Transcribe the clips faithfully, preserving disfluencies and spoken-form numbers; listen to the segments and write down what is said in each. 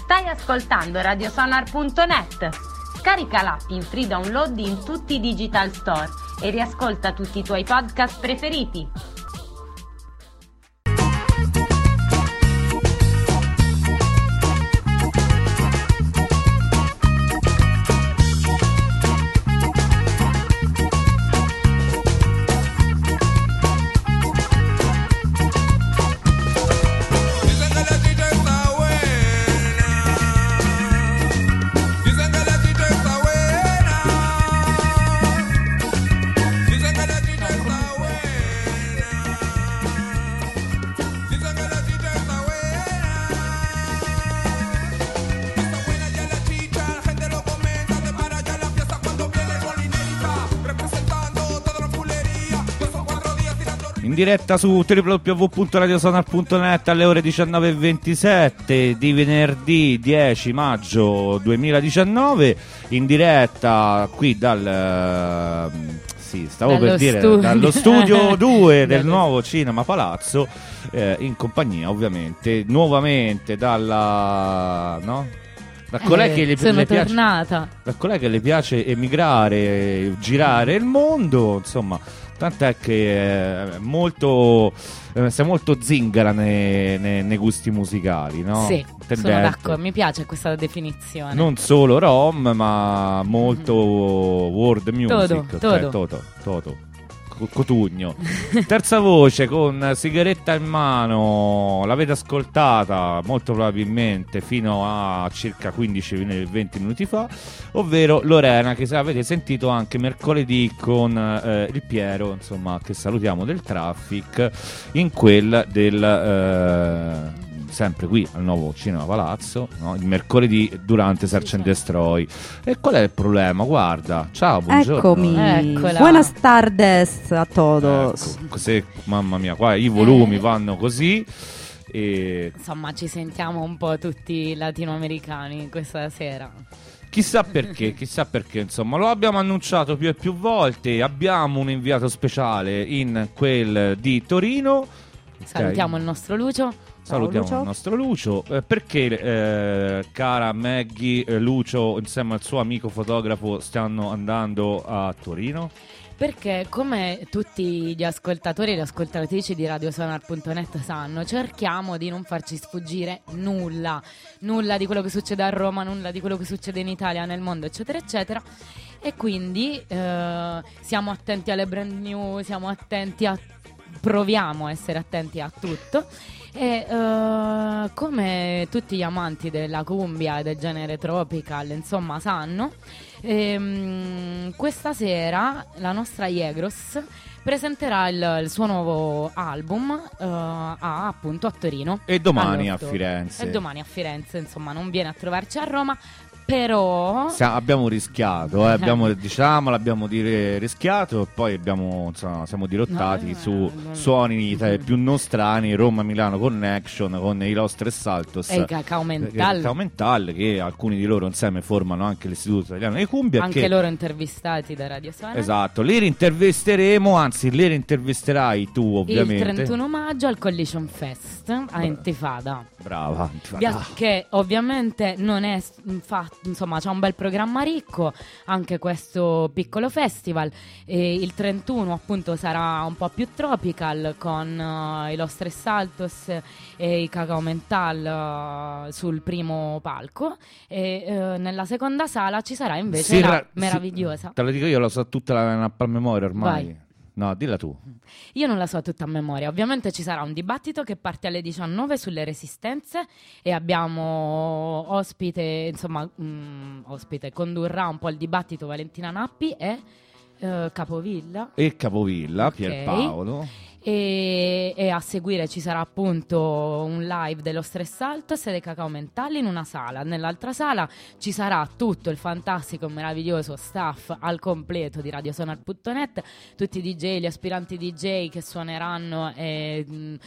Stai ascoltando radiosonar punto net. Scarica l'app in free download in tutti i digital store e riascolta tutti i tuoi podcast preferiti. In diretta su w w w punto radiosonar punto net alle ore diciannove e ventisette di venerdì dieci maggio duemiladiciannove, in diretta qui dal sì, stavo dallo per dire studio. dallo studio due del nuovo Cinema Palazzo, eh, in compagnia ovviamente nuovamente dalla no? Da colei, eh, che le, sono le piace, tornata. da colei che le piace emigrare, girare il mondo, insomma, tant'è che è molto, eh, sei molto zingara nei, nei, nei gusti musicali, no? Sì, Tendente. sono d'accordo, mi piace questa definizione. Non solo rom, ma molto mm-hmm. world music. Todo, cioè, todo. toto, toto. Cotugno. Terza voce con sigaretta in mano, l'avete ascoltata molto probabilmente fino a circa quindici venti minuti fa, ovvero Lorena, che se avete sentito anche mercoledì con eh, il Piero, insomma, che salutiamo, del Traffic, in quel del eh, sempre qui al nuovo Cinema Palazzo, no? Il mercoledì durante Search and Destroy. E qual è il problema? Guarda, ciao, buongiorno. Eccomi. Eccola. Buenas tardes a todos. Ecco, se, mamma mia, qua i volumi eh. vanno così. E insomma, ci sentiamo un po' tutti latinoamericani questa sera. Chissà perché, chissà perché, insomma, lo abbiamo annunciato più e più volte. Abbiamo un inviato speciale in quel di Torino. Salutiamo okay. il nostro Lucio. Salutiamo Lucio. il nostro Lucio. Eh, perché eh, cara Maggie, eh, Lucio insieme al suo amico fotografo stanno andando a Torino? Perché come tutti gli ascoltatori e le ascoltatrici di radiosonar punto net sanno, cerchiamo di non farci sfuggire nulla, nulla di quello che succede a Roma, nulla di quello che succede in Italia, nel mondo, eccetera, eccetera. E quindi eh, siamo attenti alle brand new, siamo attenti a... proviamo a essere attenti a tutto. E uh, come tutti gli amanti della cumbia e del genere tropical insomma sanno, ehm, questa sera la nostra Yegros presenterà il, il suo nuovo album uh, a, appunto a Torino e domani a Firenze e domani a Firenze, insomma non viene a trovarci a Roma. Però Sia, abbiamo rischiato, eh, abbiamo, diciamo, l'abbiamo dire rischiato e poi abbiamo, insomma, siamo dirottati no, su no, no, suoni no. più non strani, Roma-Milano Connection con i Lost e Saltos e i Cacao Mental. Cacao Mental, che alcuni di loro insieme formano anche l'Istituto Italiano di Cumbia. Anche che, loro intervistati da Radio Sonar. Esatto, li rintervisteremo, anzi li rintervisterai tu ovviamente. Il trentuno maggio al Collision Fest a Bra- Intifada. Brava, Intifada. Che ovviamente non è infatti, insomma, c'è un bel programma ricco, anche questo piccolo festival. E il trentuno appunto sarà un po' più tropical con uh, i Los Tres Saltos e i Cacao Mental uh, sul primo palco e uh, nella seconda sala ci sarà invece si la ra- meravigliosa si, te lo dico io, lo so tutta la, la memoria ormai. Vai. No, dilla tu. Io non la so tutta a memoria. Ovviamente ci sarà un dibattito che parte alle diciannove sulle resistenze e abbiamo ospite, insomma, mh, ospite, condurrà un po' il dibattito Valentina Nappi e uh, Capovilla. E Capovilla, okay. Pierpaolo. E, e a seguire ci sarà appunto un live dello Stress Altos e dei Cacao Mentali in una sala. Nell'altra sala ci sarà tutto il fantastico e meraviglioso staff al completo di radiosonar punto net, tutti i D J, gli aspiranti D J che suoneranno e mh,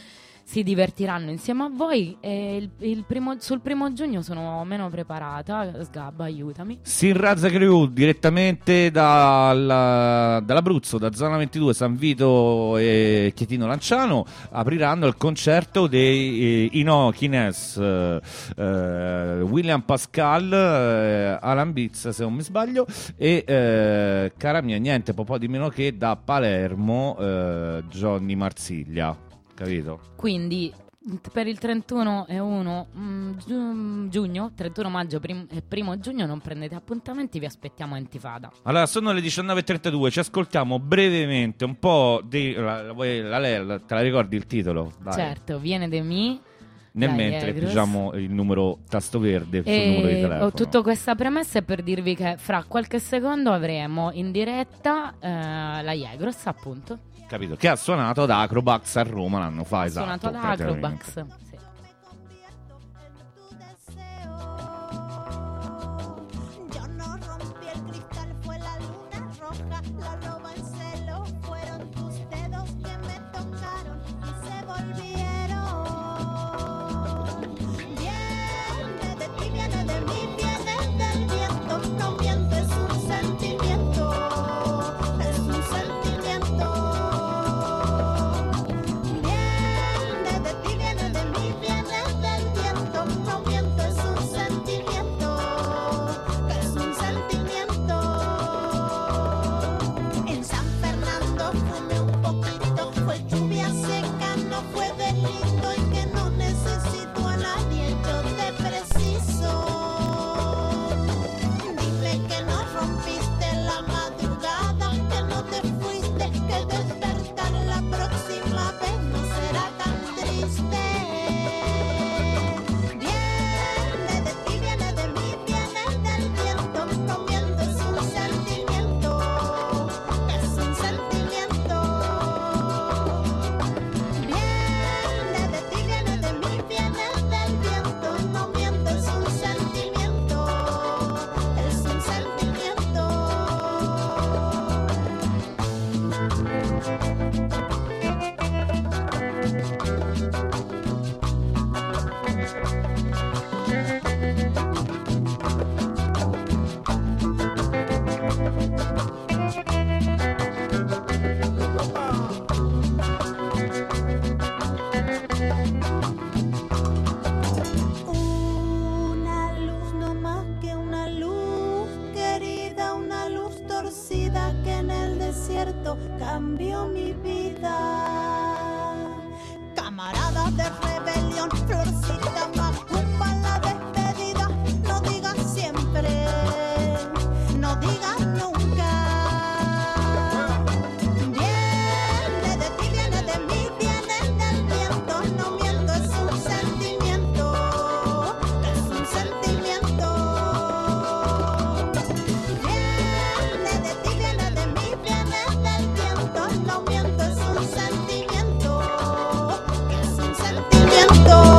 si divertiranno insieme a voi. E il, il primo, sul primo giugno sono meno preparata. Sgabba, aiutami. Sinrazza Crew direttamente dal, dall'Abruzzo, da Zona ventidue, San Vito e Chietino Lanciano, apriranno il concerto dei eh, Inokines, eh, eh, William Pascal, eh, Alan Beats se non mi sbaglio, e eh, cara mia niente po' di meno che da Palermo eh, Johnny Marsiglia, capito? Quindi per il trentuno e uno mm, giu- giugno, trentuno maggio prim- e primo giugno non prendete appuntamenti, vi aspettiamo a Intifada. Allora sono le diciannove e trentadue, ci ascoltiamo brevemente un po' di la, la, la, la, te la ricordi il titolo? Dai. Certo, viene de mi. Nel Dai, mentre Egros. diciamo il numero tasto verde sul E numero di telefono. ho tutta questa premessa è per dirvi che fra qualche secondo avremo in diretta eh, la Egros, appunto. Capito? Che ha suonato ad Acrobax a Roma l'anno fa, Ha esatto. suonato ad praticamente. Acrobax. Sì. Yo no rompí el cristal, fue la luna roja, la loba en celo, fueron tus dedos que me tocaron y se volvieron. Viene de ti, viene de mí, viene del viento, no miento, es un sentimiento, es un sentimiento. Viene de ti, viene de mí, viene del viento, no miento, es un sentimiento, es un sentimiento. En San Fernando fumé un poquito, fue lluvia seca, no fue delito y que no necesito a nadie, yo te preciso. Dime que no rompiste la madrugada, que no te fuiste, que el despertar la próxima vez no será tan triste. Viene de ti, viene de mí, viene del viento, no miento, es un sentimiento, es un sentimiento. Viene de ti, viene de mí, viene del viento, no miento, es un sentimiento, es un sentimiento. Una luz no más que una luz querida, una luz torcida que en el desierto cambió mi vida. Camaradas de rebelión, florcita macumba la despedida. No digas siempre, no digas nunca. Viene de ti, viene de mí, viene del viento, no miento, es un sentimiento, es un sentimiento. Viene de ti, viene de mí, viene del viento, no miento, es un sentimiento, es un sentimiento.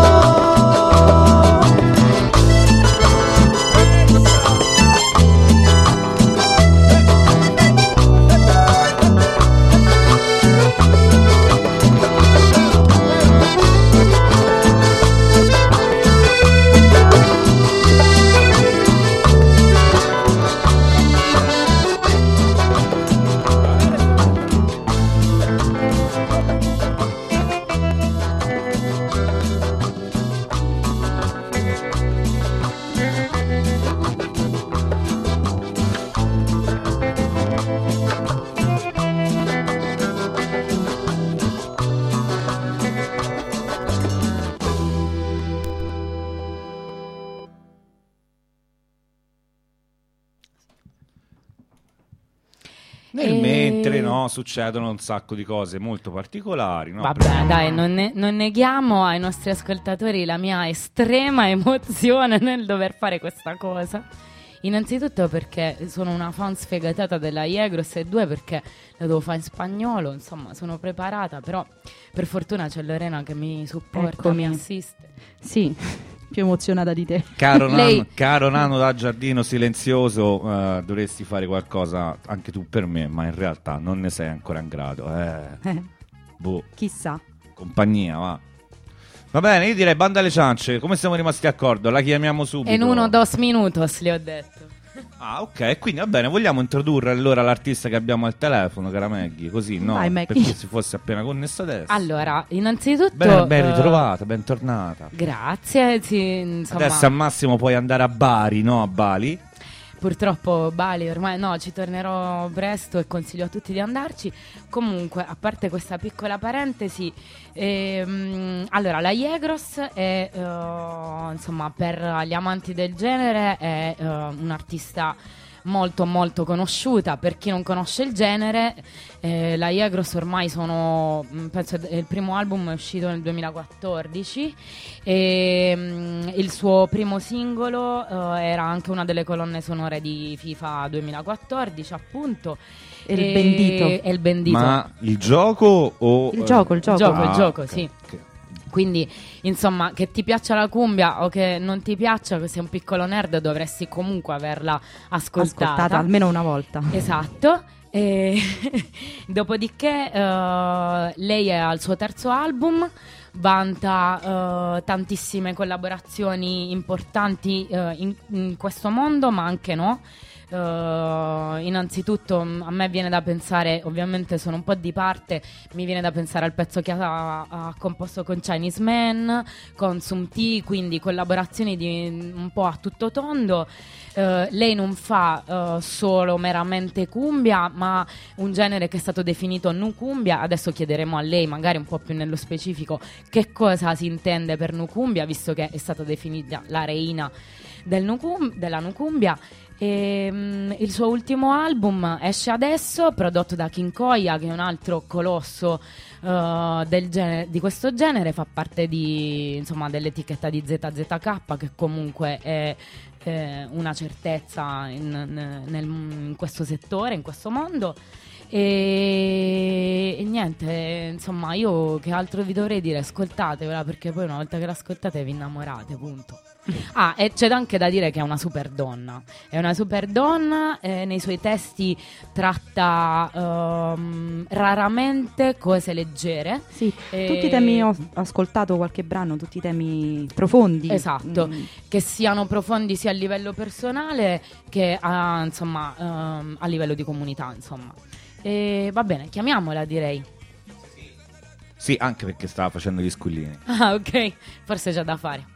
Nel E- mentre no, succedono un sacco di cose molto particolari, no? Vabbè, dai, non, ne- non neghiamo ai nostri ascoltatori la mia estrema emozione nel dover fare questa cosa. Innanzitutto perché sono una fan sfegatata della Egros, e due perché la devo fare in spagnolo, insomma sono preparata, però per fortuna c'è Lorena che mi supporta, Eccomi. mi assiste. Sì, più emozionata di te. Caro, Lei- nano, caro nano da giardino silenzioso, eh, dovresti fare qualcosa anche tu per me, ma in realtà non ne sei ancora in grado. Eh. Eh, Boh, chissà. compagnia, va. Va bene, io direi banda alle ciance. Come siamo rimasti d'accordo? La chiamiamo subito. En uno, dos minutos, le ho detto. Ah, ok, quindi va bene, vogliamo introdurre allora l'artista che abbiamo al telefono, cara Maggie, così, no? Vai, Maggie. Perché si fosse appena connesso adesso. Allora, innanzitutto... Ben, ben eh, ritrovata, bentornata. Grazie, sì, insomma... Adesso al massimo puoi andare a Bari, no? A Bali? Purtroppo Bali ormai no, ci tornerò presto e consiglio a tutti di andarci. Comunque, a parte questa piccola parentesi, ehm, allora la Yegros è eh, insomma, per gli amanti del genere è eh, un'artista molto molto conosciuta. Per chi non conosce il genere, eh, la Yegros ormai sono, penso il primo album è uscito nel duemilaquattordici e mh, il suo primo singolo eh, era anche una delle colonne sonore di FIFA duemilaquattordici, appunto. È il Bendito. È il Bendito. Ma il gioco o... Il gioco, il gioco. Il gioco, Ah, il gioco, ok, sì. ok. Quindi, insomma, che ti piaccia la cumbia o che non ti piaccia, che sei un piccolo nerd, dovresti comunque averla ascoltata. Ascoltata almeno una volta. Esatto. E dopodiché eh, lei è al suo terzo album, vanta eh, tantissime collaborazioni importanti eh, in, in questo mondo, ma anche no. Uh, innanzitutto m- a me viene da pensare, ovviamente sono un po' di parte, mi viene da pensare al pezzo che ha, ha composto con Chinese Man, con Sum T, quindi collaborazioni di un po' a tutto tondo. Uh, lei non fa uh, solo meramente cumbia, ma un genere che è stato definito nu cumbia. Adesso chiederemo a lei, magari un po' più nello specifico, che cosa si intende per nu cumbia, visto che è stata definita la reina del nu cum- della nu cumbia. E, um, il suo ultimo album esce adesso, prodotto da King Koya, che è un altro colosso uh, del genere, di questo genere, fa parte di, insomma, dell'etichetta di Z Z K, che comunque è eh, una certezza in, nel, in questo settore, in questo mondo. E, e niente, insomma, io che altro vi dovrei dire? Ascoltatevela, perché poi una volta che l'ascoltate vi innamorate, punto. Ah, e c'è anche da dire che è una super donna. È una super donna, eh, nei suoi testi tratta ehm, raramente cose leggere. Sì, E- tutti i temi, ho ascoltato qualche brano, tutti i temi profondi. Esatto, Mm. che siano profondi sia a livello personale che a, insomma, ehm, a livello di comunità, insomma. E va bene, chiamiamola, direi. Sì, anche perché stava facendo gli squillini. Ah, ok, forse c'è da fare.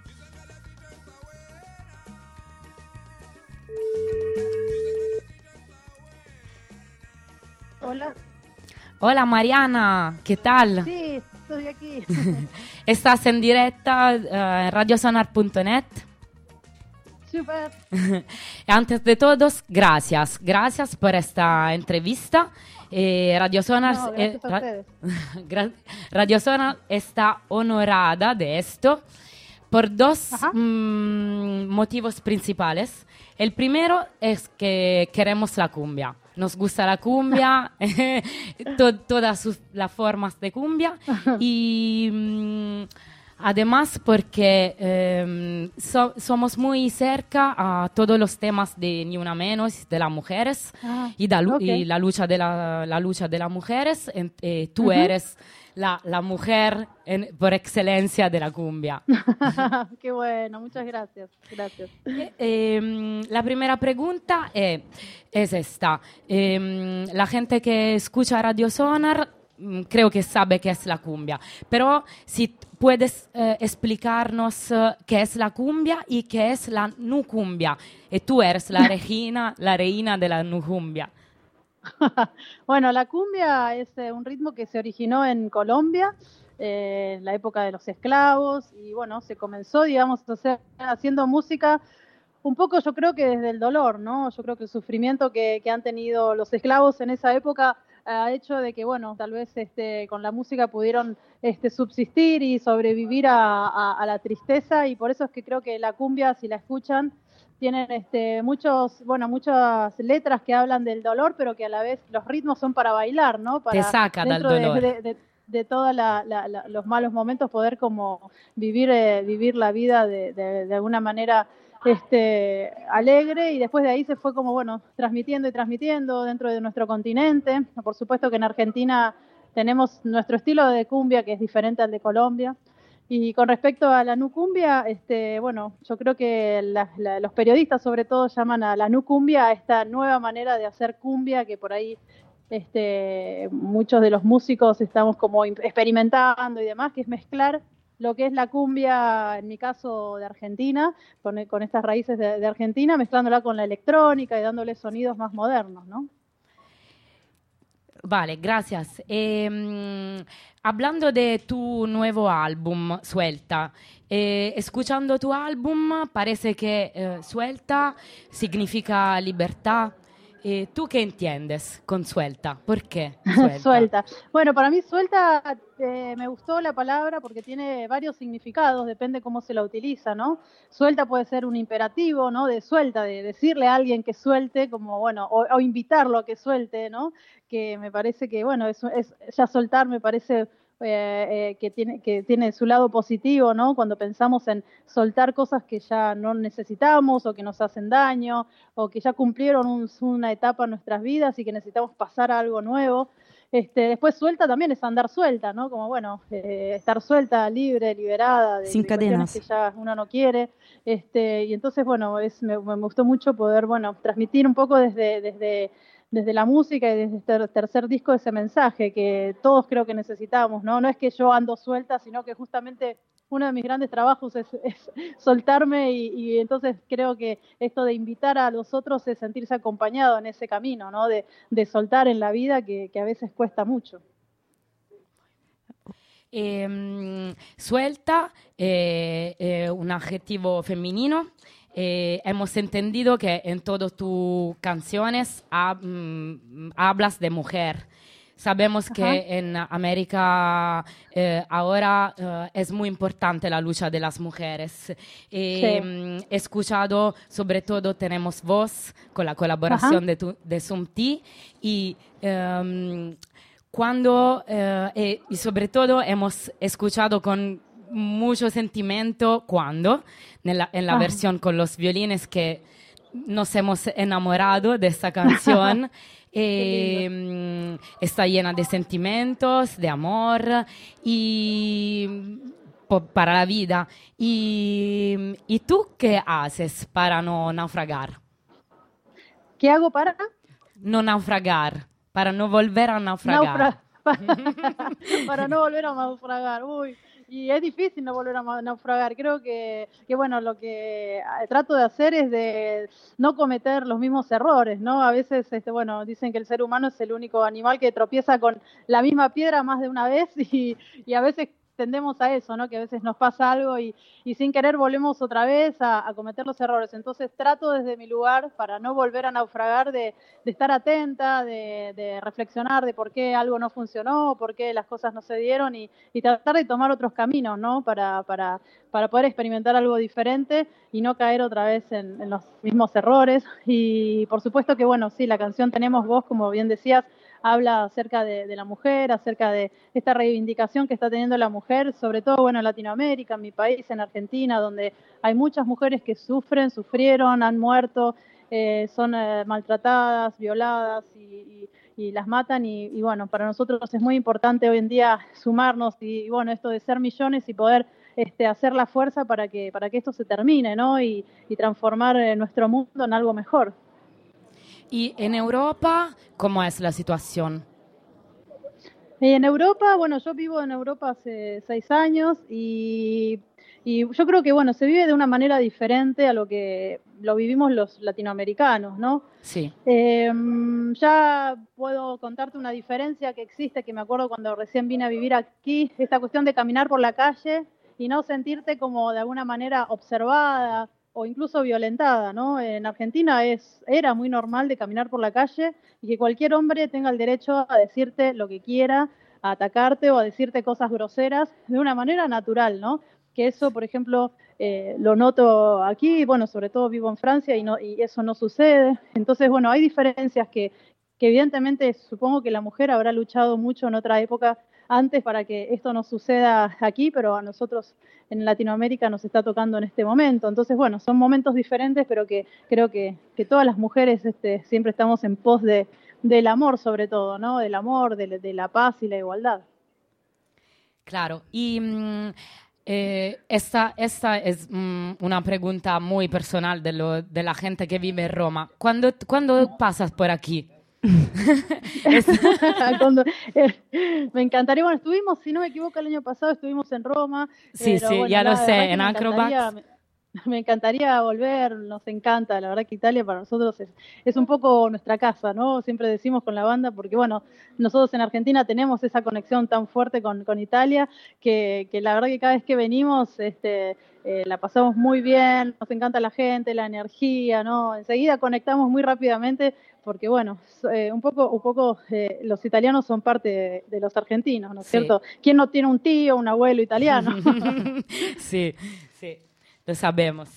Hola. Hola Mariana, ¿qué tal? Sí, estoy aquí. Estás en directa eh, en radiosonar punto net. Super. Antes de todos, gracias. Gracias por esta entrevista. Eh, Radio Sonar, No, eh, gracias a ra- ustedes. gra- Radio Sonar está honorada de esto por dos Ajá. mm, motivos principales. El primero es que queremos la cumbia. Nos gusta la cumbia, to- todas sus, las formas de cumbia. Y mm, además porque eh, so- somos muy cerca a todos los temas de Ni Una Menos, de las mujeres Ah, y, da lu- ok. y la lucha de la, la lucha de las mujeres. En- eh, tú Ujú. eres la, la mujer en- por excelencia de la cumbia. Qué bueno, muchas gracias. Gracias. Eh, ehm, la primera pregunta es, es esta. Ehm, la gente que escucha Radio Sonar mm, creo que sabe qué es la cumbia, pero si puedes eh, explicarnos eh, qué es la cumbia y qué es la nu cumbia. Y tú eres la reina, la reina de la nu cumbia. Bueno, la cumbia es eh, un ritmo que se originó en Colombia eh, en la época de los esclavos y bueno, se comenzó, digamos, a hacer- haciendo música un poco, yo creo que desde el dolor, ¿no? Yo creo que el sufrimiento que, que han tenido los esclavos en esa época ha hecho de que, bueno, tal vez este, con la música pudieron este, subsistir y sobrevivir a, a- a la tristeza y por eso es que creo que la cumbia, si la escuchan, tienen este, muchos, bueno, muchas letras que hablan del dolor, pero que a la vez los ritmos son para bailar, ¿no? Para Te saca del dentro de- dolor. De, de, de todos los malos momentos poder como vivir, eh, vivir la vida de, de, de alguna manera este, alegre y después de ahí se fue como, bueno, transmitiendo y transmitiendo dentro de nuestro continente. Por supuesto que en Argentina tenemos nuestro estilo de cumbia que es diferente al de Colombia. Y con respecto a la nucumbia, este, bueno, yo creo que la, la, los periodistas sobre todo llaman a la nucumbia a esta nueva manera de hacer cumbia que por ahí este, muchos de los músicos estamos como experimentando y demás, que es mezclar lo que es la cumbia, en mi caso de Argentina, con, con estas raíces de, de Argentina, mezclándola con la electrónica y dándole sonidos más modernos, ¿no? Vale, gracias. Eh, hablando de tu nuevo álbum, Suelta, eh, escuchando tu álbum, parece que eh, Suelta significa libertad. Eh, ¿Tú qué entiendes con suelta? ¿Por qué suelta? Suelta. Bueno, para mí suelta eh, me gustó la palabra porque tiene varios significados, depende cómo se la utiliza, ¿no? Suelta puede ser un imperativo, ¿no? De suelta, de decirle a alguien que suelte, como, bueno, o, o invitarlo a que suelte, ¿no? Que me parece que, bueno, es, es ya soltar me parece... Eh, eh, que tiene que tiene su lado positivo, ¿no? Cuando pensamos en soltar cosas que ya no necesitamos o que nos hacen daño o que ya cumplieron un, una etapa en nuestras vidas y que necesitamos pasar a algo nuevo. Este, después suelta también es andar suelta, ¿no? Como bueno, eh, estar suelta, libre, liberada de, sin de cadenas que ya uno no quiere. Este, y entonces, bueno, es, me, me gustó mucho poder, bueno, transmitir un poco desde desde desde la música y desde este tercer disco ese mensaje que todos creo que necesitamos, ¿no? No es que yo ando suelta, sino que justamente uno de mis grandes trabajos es, es soltarme y, y entonces creo que esto de invitar a los otros es sentirse acompañado en ese camino, ¿no? De, de soltar en la vida que, que a veces cuesta mucho. Eh, suelta es eh, eh, un adjetivo femenino. Eh, hemos entendido que en todas tus canciones hab, mm, hablas de mujer. Sabemos Ajá. que en América eh, ahora eh, es muy importante la lucha de las mujeres. Eh, sí. He escuchado, sobre todo, Tenemos Voz, con la colaboración Ajá. de, tu, de Sumti, y um, cuando, eh, eh, y sobre todo, hemos escuchado con mucho sentimiento cuando, en la, en la ah. versión con los violines, que nos hemos enamorado de esta canción. eh, está llena de sentimientos, de amor y po, para la vida. Y, ¿Y tú qué haces para no naufragar? ¿Qué hago para? No naufragar, para no volver a naufragar. Naufra- para no volver a naufragar, uy. Y es difícil no volver a naufragar. Creo que, que, bueno, lo que trato de hacer es de no cometer los mismos errores, ¿no? A veces, este, bueno, dicen que el ser humano es el único animal que tropieza con la misma piedra más de una vez y, y a veces tendemos a eso, ¿no? Que a veces nos pasa algo y, y sin querer volvemos otra vez a, a cometer los errores. Entonces trato desde mi lugar, para no volver a naufragar, de, de estar atenta, de, de reflexionar de por qué algo no funcionó, por qué las cosas no se dieron y, y tratar de tomar otros caminos, ¿no? Para, para, para poder experimentar algo diferente y no caer otra vez en, en los mismos errores. Y por supuesto que, bueno, sí, la canción Tenemos Voz, como bien decías, habla acerca de, de la mujer, acerca de esta reivindicación que está teniendo la mujer, sobre todo, bueno, en Latinoamérica, en mi país, en Argentina, donde hay muchas mujeres que sufren, sufrieron, han muerto, eh, son eh, maltratadas, violadas y, y, y las matan y, y, bueno, para nosotros es muy importante hoy en día sumarnos y, y bueno, esto de ser millones y poder este, hacer la fuerza para que, para que esto se termine, ¿no? Y, y transformar eh, nuestro mundo en algo mejor. ¿Y en Europa cómo es la situación? Y en Europa, bueno, yo vivo en Europa hace seis años y, y yo creo que, bueno, se vive de una manera diferente a lo que lo vivimos los latinoamericanos, ¿no? Sí. Eh, ya puedo contarte una diferencia que existe, que me acuerdo cuando recién vine a vivir aquí, esta cuestión de caminar por la calle y no sentirte como de alguna manera observada o incluso violentada, ¿no? En Argentina es, era muy normal de caminar por la calle y que cualquier hombre tenga el derecho a decirte lo que quiera, a atacarte o a decirte cosas groseras de una manera natural, ¿no? Que eso, por ejemplo, eh, lo noto aquí, bueno, sobre todo vivo en Francia y, no, y eso no sucede. Entonces, bueno, hay diferencias que, que evidentemente supongo que la mujer habrá luchado mucho en otra época antes para que esto no suceda aquí, pero a nosotros en Latinoamérica nos está tocando en este momento. Entonces, bueno, son momentos diferentes, pero que creo que, que todas las mujeres este, siempre estamos en pos de, del amor, sobre todo, ¿no? Del amor, de, de la paz y la igualdad. Claro. Y Eh, esta, esta es mm, una pregunta muy personal de, lo, de la gente que vive en Roma. ¿Cuándo, ¿cuándo pasas por aquí? Es- Cuando- eh, me encantaría, bueno, estuvimos, si no me equivoco, el año pasado estuvimos en Roma. Sí, pero sí, bueno, ya la lo verdad sé, que en me encantaría, Acrobats. me, me encantaría volver, nos encanta, la verdad que Italia para nosotros es, es un poco nuestra casa, ¿no? Siempre decimos con la banda, porque bueno, nosotros en Argentina tenemos esa conexión tan fuerte con, con Italia, que, que la verdad que cada vez que venimos, este, eh, la pasamos muy bien, nos encanta la gente, la energía, ¿no? Enseguida conectamos muy rápidamente, porque bueno, so- eh, un poco, un poco eh, los italianos son parte de, de los argentinos, ¿no es Sí. cierto? ¿Quién no tiene un tío, un abuelo italiano? Sì, sì, lo sabemos.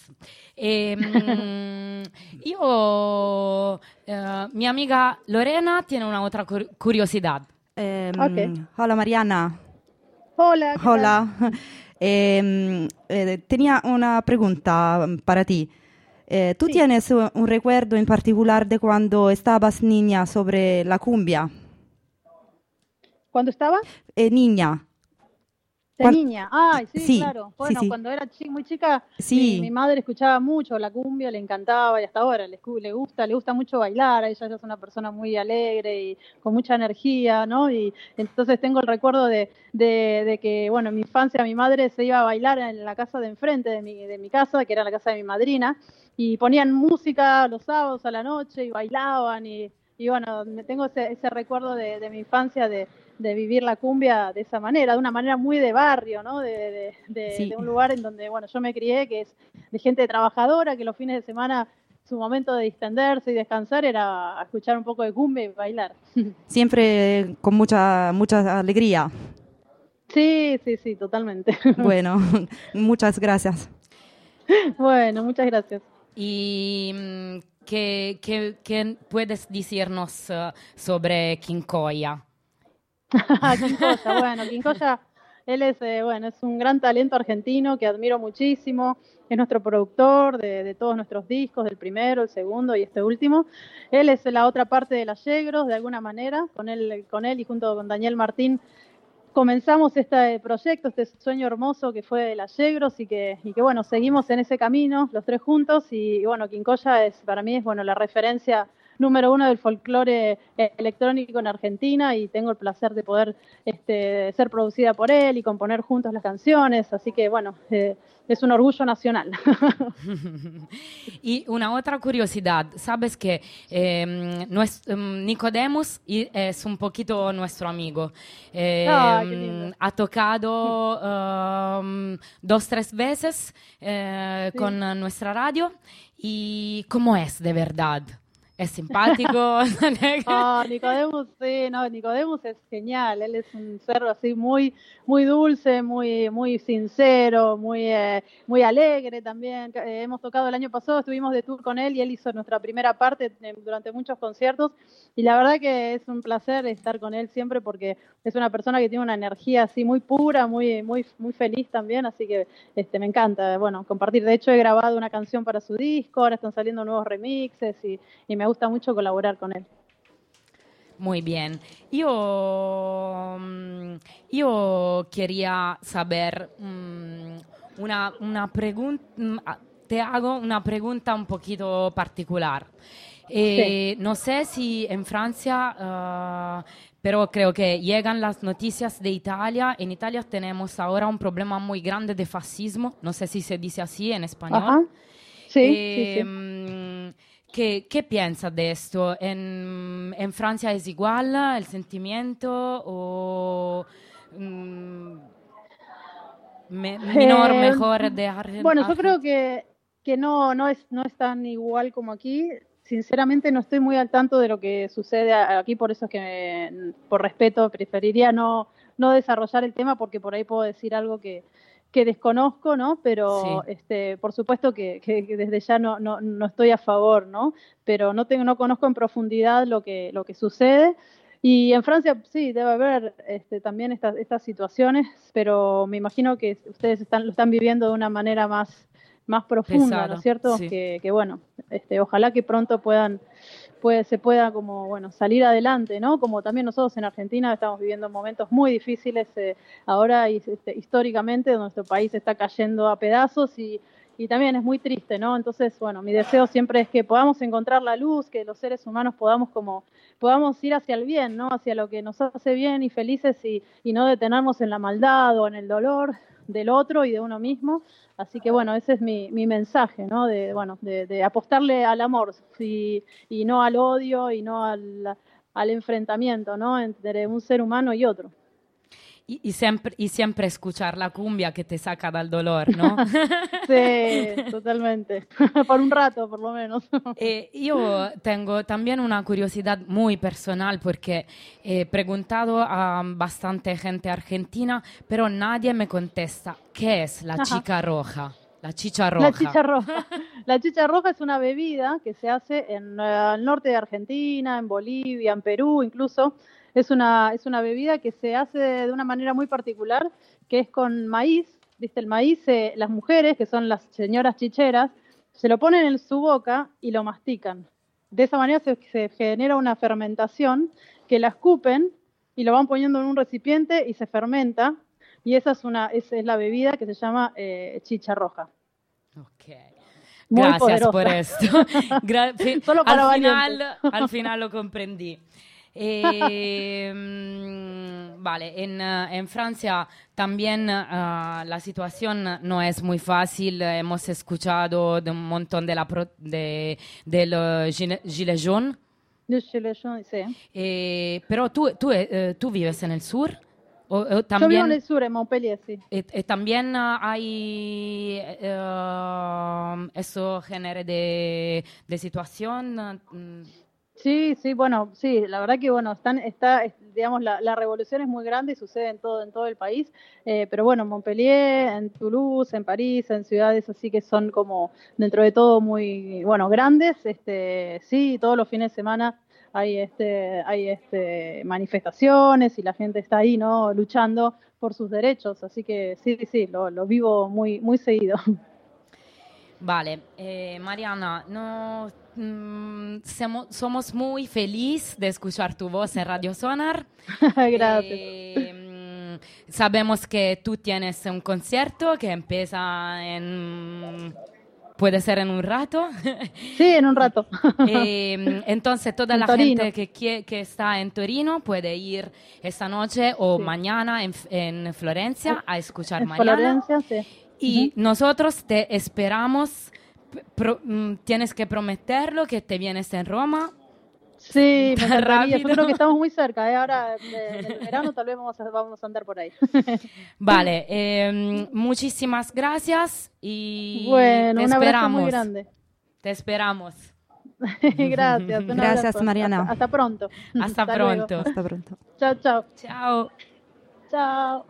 Ehm, io, eh, mi amiga Lorena tiene una otra cur- curiosidad. Em, Ok. Hola Mariana. Hola, ¿qué tal? Hola. Em, eh, tenía una pregunta mm, para ti. Eh, ¿tú Sí. tienes un, un recuerdo en particular de cuando estabas niña sobre la cumbia? ¿Cuándo estaba? Eh, niña. De Cuan- niña. Ay, sí, sí, claro. sí, Bueno, sí. cuando era chi- muy chica, Sí. mi, mi madre escuchaba mucho la cumbia, le encantaba y hasta ahora le, escu- le gusta, le gusta mucho bailar. Ella es una persona muy alegre y con mucha energía, ¿no? Y entonces tengo el recuerdo de, de, de que, bueno, en mi infancia mi madre se iba a bailar en la casa de enfrente de mi, de mi casa, que era la casa de mi madrina, y ponían música los sábados a la noche y bailaban y, y bueno, me tengo ese, ese recuerdo de, de mi infancia de de vivir la cumbia de esa manera, de una manera muy de barrio, ¿no? De, de, de, Sí. de un lugar en donde, bueno, yo me crié, que es de gente trabajadora, que los fines de semana su momento de distenderse y descansar era escuchar un poco de cumbia y bailar. Siempre con mucha, mucha alegría. Sí, sí, sí, totalmente. Bueno, muchas gracias. Bueno, muchas gracias. ¿Y mm, qué, qué- qué puedes decirnos eh, sobre Quincoya? Quincoya, bueno, Quincoya, él es, eh, bueno, es un gran talento argentino que admiro muchísimo, es nuestro productor de, de todos nuestros discos, del primero, el segundo y este último. Él es la otra parte de las Yegros, de alguna manera, con él, con él y junto con Daniel Martín comenzamos este proyecto, este sueño hermoso que fue las Yegros y que, y que bueno, seguimos en ese camino, los tres juntos, y, y bueno, Quincoya es, para mí es bueno, la referencia número uno del folclore eh, electrónico en Argentina y tengo el placer de poder este, ser producida por él y componer juntos las canciones, así que bueno, eh, es un orgullo nacional. Y una otra curiosidad, sabes que eh, nues- em, Nicodemus i- es un poquito nuestro amigo. Eh, Ah, qué lindo. ha tocado em, dos, tres veces eh, Sí. con nuestra radio. ¿Y cómo es de verdad? ¿Es simpático? Ah, Nicodemus, sí, no, Nicodemus es genial, él es un ser así muy, muy dulce, muy, muy sincero, muy, eh, muy alegre también. Eh, hemos tocado el año pasado, estuvimos de tour con él y él hizo nuestra primera parte eh, durante muchos conciertos y la verdad que es un placer estar con él siempre porque es una persona que tiene una energía así muy pura, muy, muy, muy feliz también, así que este, me encanta, bueno, compartir. De hecho, he grabado una canción para su disco, ahora están saliendo nuevos remixes y, y me gusta mucho colaborar con él. Muy bien. Yo, mm, yo quería saber mm, una, una pregunta, te hago una pregunta un poquito particular. Eh, No sé si en Francia, ah, pero creo que llegan las noticias de Italia. En Italia tenemos ahora un problema muy grande de fascismo. No sé si se dice así en español. Ajá. Sí, Eh, sí, sí. mm, ¿Qué, qué piensas de esto? ¿En, en Francia es igual el sentimiento o mm, me- menor, Eh, mejor de Argentina? Bueno, yo creo que, que no, no es, no es tan igual como aquí. Sinceramente no estoy muy al tanto de lo que sucede a- aquí, por eso es que me- por respeto preferiría no, no desarrollar el tema porque por ahí puedo decir algo que, que desconozco, ¿no? Pero Sí. este, por supuesto que, que- que desde ya no, no, no estoy a favor, ¿no? Pero no tengo, no conozco en profundidad lo que, lo que sucede. Y en Francia sí, debe haber este, también estas, estas situaciones, pero me imagino que ustedes están, lo están viviendo de una manera más, más profunda, ¿no Pesada, es cierto? sí. Que, que bueno, este, ojalá que pronto puedan, pues se pueda como, bueno, salir adelante, ¿no? Como también nosotros en Argentina estamos viviendo momentos muy difíciles eh, ahora y, este, históricamente, nuestro país está cayendo a pedazos y, y también es muy triste, ¿no? Entonces, bueno, mi deseo siempre es que podamos encontrar la luz, que los seres humanos podamos como, podamos ir hacia el bien, ¿no? Hacia lo que nos hace bien y felices y, y no detenernos en la maldad o en el dolor del otro y de uno mismo. Así que bueno, ese es mi, mi mensaje, ¿no? De, bueno, de, de apostarle al amor y, y no al odio y no al, al enfrentamiento, ¿no? Entre un ser humano y otro. Y, y, sempre, y siempre escuchar la cumbia que te saca del dolor, ¿no? Sí, totalmente. Por un rato, por lo menos. Eh, yo tengo también una curiosidad muy personal porque he preguntado a bastante gente argentina, pero nadie me contesta qué es la Ajá. chica roja. La chicha roja. La chicha roja. La chicha roja es una bebida que se hace en uh, el norte de Argentina, en Bolivia, en Perú incluso. Es una, es una bebida que se hace de una manera muy particular, que es con maíz. ¿Viste? El maíz, eh, las mujeres, que son las señoras chicheras, se lo ponen en su boca y lo mastican. De esa manera se, se genera una fermentación que la escupen y lo van poniendo en un recipiente y se fermenta. Y esa es, una, es, es la bebida que se llama eh, chicha roja. Ok. Muy Gracias poderosa. por esto. Gra- fi- Solo para al, final, valientes. al final lo comprendí. Eh, mm, vale, en, uh, en Francia también uh, la situación no es muy fácil. Hemos escuchado de un montón de la pro- de, del uh, gilet, gilet jaune. Sí. Eh, pero tú, tú, eh, tú vives en el sur. O, o Yo también, vivo en el sur, en Montpellier, sí. eh, eh, también uh, hay uh, eso género de, de situación. Uh, Sí, sí, bueno, sí, la verdad que bueno, están, está, es, digamos, la, la revolución es muy grande y sucede en todo, en todo el país, eh, pero bueno, en Montpellier, en Toulouse, en París, en ciudades así que son como dentro de todo muy, bueno, grandes, este, sí, todos los fines de semana hay este, hay este manifestaciones y la gente está ahí, ¿no? Luchando por sus derechos, así que sí, sí, lo, lo vivo muy, muy seguido. Vale, eh, Mariana, no, mm, semo- somos muy felices de escuchar tu voz en Radio Sonar. Gracias. Eh, mm, sabemos que tú tienes un concierto que empieza en... Puede ser en un rato. Sí, en un rato. Eh, entonces, toda En la Torino. gente que, quie- que está en Torino puede ir esta noche o Sí. mañana en, en Florencia a escuchar En Mariana. Florencia, sí. Y nosotros te esperamos. P- pro- mm, tienes que prometerlo que te vienes en Roma. Sí, me Tan encantaría. rápido. Yo creo que estamos muy cerca, ¿eh? Ahora eh, en el verano tal vez vamos a, vamos a andar por ahí. Vale, eh, muchísimas gracias y Bueno, te un abrazo esperamos. muy grande. Te esperamos. Gracias. un Gracias, abrazo. Mariana. Hasta, hasta pronto. Hasta luego. pronto. Hasta pronto. Chao, chao. Ciao. Chao.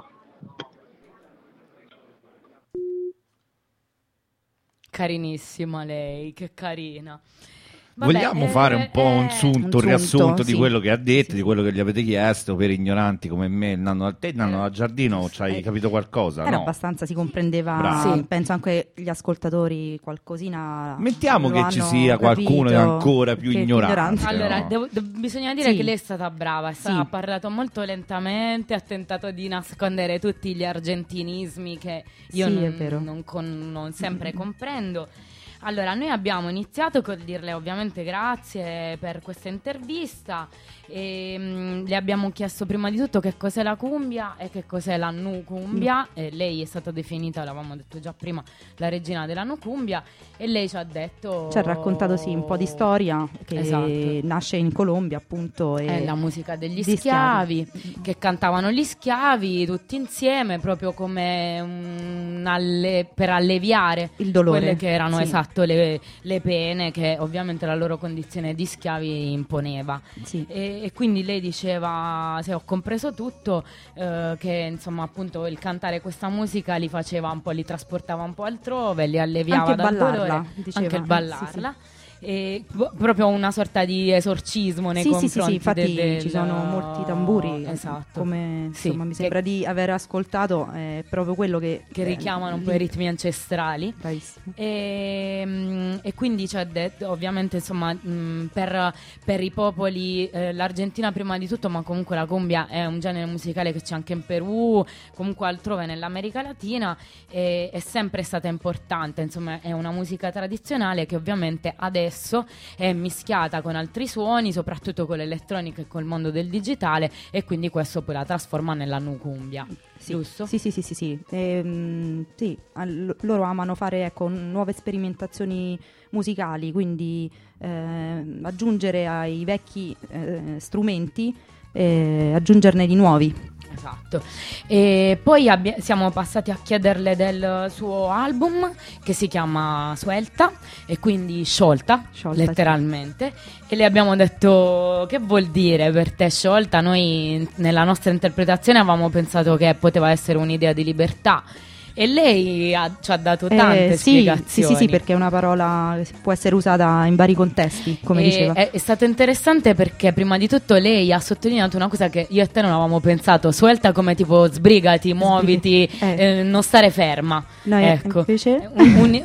Carinissima lei, che carina. Vabbè, Vogliamo eh, fare un po' un eh, sunto, un un sunto, riassunto di sì. quello che ha detto, di quello che gli avete chiesto per ignoranti come me. Nanno, a te, Nanno, a Giardino, ci hai Eh, capito qualcosa? Era No? abbastanza, si comprendeva, Bravo. sì, penso anche gli ascoltatori qualcosina. Mettiamo lo che ci hanno sia qualcuno che è capito, ancora più che- ignorante. Allora, no? devo- de- bisogna dire Sì. che lei è stata brava, è stata- Sì. ha parlato molto lentamente, ha tentato di nascondere tutti gli argentinismi che io Sì, non, è vero. non con- non sempre comprendo. Allora, noi abbiamo iniziato con dirle ovviamente grazie per questa intervista e mm, le abbiamo chiesto prima di tutto che cos'è la cumbia e che cos'è la nucumbia e lei è stata definita, l'avevamo detto già prima, la regina della nucumbia e lei ci ha detto... Ci ha raccontato sì un po' di storia che Esatto. nasce in Colombia appunto e È la musica degli di schiavi, che cantavano gli schiavi tutti insieme proprio come un alle- per alleviare il dolore quelle che erano sì, esatto le, le pene che ovviamente la loro condizione di schiavi imponeva sì. e, e quindi lei diceva, se ho compreso tutto, eh, che insomma appunto il cantare questa musica li faceva un po', li trasportava un po' altrove, li alleviava Anche dal ballarla, dolore, diceva. anche il Sì, ballarla. e bo- proprio una sorta di esorcismo nei Sì, sì, confronti sì, sì, infatti de- del- ci sono molti tamburi, esatto, come Sì, insomma, mi che- sembra di aver ascoltato, è proprio quello che... che eh, richiamano un po' lì- i ritmi ancestrali. Bravissimo. E, mm, e quindi c'è detto, ovviamente, insomma, mm, per, per i popoli, eh, l'Argentina prima di tutto, ma comunque la cumbia è un genere musicale che c'è anche in Perù, comunque altrove nell'America Latina, e è sempre stata importante, insomma, è una musica tradizionale che ovviamente adesso è mischiata con altri suoni, soprattutto con l'elettronica e col mondo del digitale, e quindi questo poi la trasforma nella nucumbia. Sì, Giusto? Sì, sì, sì, sì, sì. Ehm, sì, al- loro amano fare, ecco, nuove sperimentazioni musicali, quindi ehm, aggiungere ai vecchi eh, strumenti, eh, aggiungerne di nuovi. Esatto. E poi abbia- siamo passati a chiederle del suo album che si chiama Suelta, e quindi sciolta, Sciolta, letteralmente, e le abbiamo detto: che vuol dire per te sciolta? Noi nella nostra interpretazione avevamo pensato che poteva essere un'idea di libertà, e lei ha- ci ha dato tante Eh, sì, spiegazioni. sì, sì, sì, perché è una parola che può essere usata in vari contesti, come E diceva. È, è stato interessante perché prima di tutto lei ha sottolineato una cosa che io e te non avevamo pensato: suelta come tipo sbrigati, muoviti, Eh. eh, non stare ferma. Noi ecco. invece... Un- un-